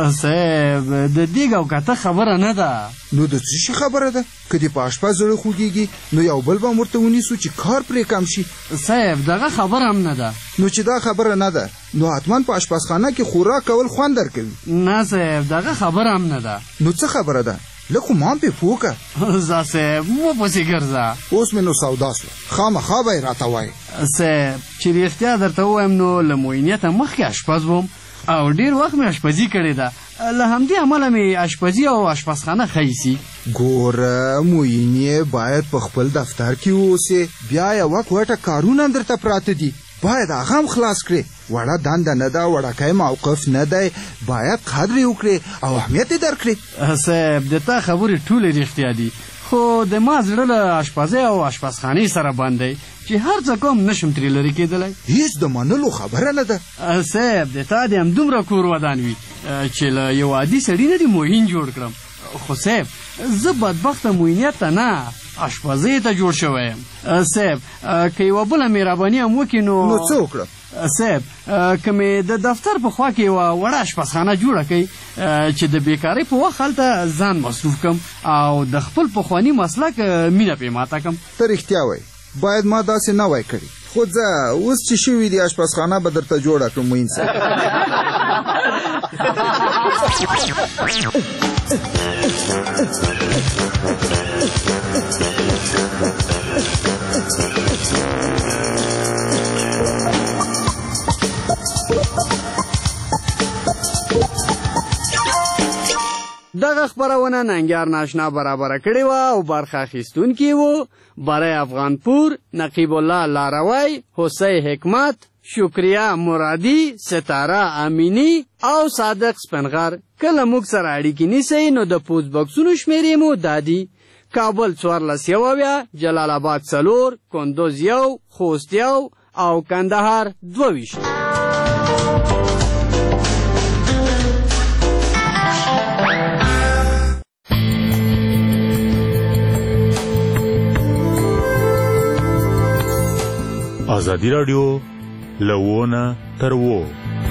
صاحب د دیګ او کته خبره نه ده. نو د څه شي خبره ده؟ که دې په اشپز زړه خوږېږي نو یو بل به ورته ونیسو چې کار پرې کم شي. صاحب دغه خبره هم نه ده. نو چې دا خبره نه ده نو حتما په اشپزخانه کې خوراک کول خوند درکوي. نه صاحب دغه خبره هم نه ده. نو څه خبره ده؟ لږ خو ما هم پې پوه که. ځه صاحب وپسې ګرځه. اوس مې نو سودا سوه، خامخا به یې راته وایې. صاحب چې رښتیا درته ووایم نو له معینیته مخکې اشپز وم او ډېر وخت مې اشپزي کړې ده. له همدې امله مې اشپزي او اشپزخانه ښه ایسي. ګوره معین یې باید په خپل دفتر کې واوسې، بیا یوه کوټه کارونه درته پراته دي، باید هغه هم خلاص کړې. وړه دنده نه ده، وړکی موقف نه دی، باید قدر یې وکړې او اهمیت یې درکړې. صاحب د تا خبرې ټولې رښتیا دي خو د ما زړه له اشپزۍ او اشپزخانې سره بند دی چې هر څه کوم نشم ترې لرې کېدلی. هېڅ د منلو خبره نه ده. صاحب د تا دې همدومره کور ودان وي چې له یو عادي سړي نه دې معین جوړ کړم. خو صاحب زه بدبخته معینیت ته نه اشپزۍ ته جوړ شوی یم. صاحب که یوه بله مهرباني هم وکړي نو څه وکړم؟ صاحب که مې د دفتر په خوا کې یوه وړه اشپزخانه جوړه کړئ چې د بیکارۍ په وخت هلته ځان مصروف کړم او د خپل پخواني مسلک مینه پرې ماته کړم. ته رښتیا وایي باید ما داسې نه وای کړي. خو ځه اوس چې شوي دي اشپزخانه به درته جوړه کړم معین صاحب. دا خبرونه ننګیار ناشنا برابره کړې وه او برخه اخیستونکي وو برای افغانپور، نقیب الله لاروی، حسین حکمت، شکریه مرادی، ستاره امینی او صادق سپنغر. کله موږ سره اړیکې نیسئ نو د پوسټ بکسونو شمیرې مو دادي: کابل 14 جلال آباد 4 کندوز 1 خوست 1 او کندهار 22. ازادي راډیو له ونه تر وو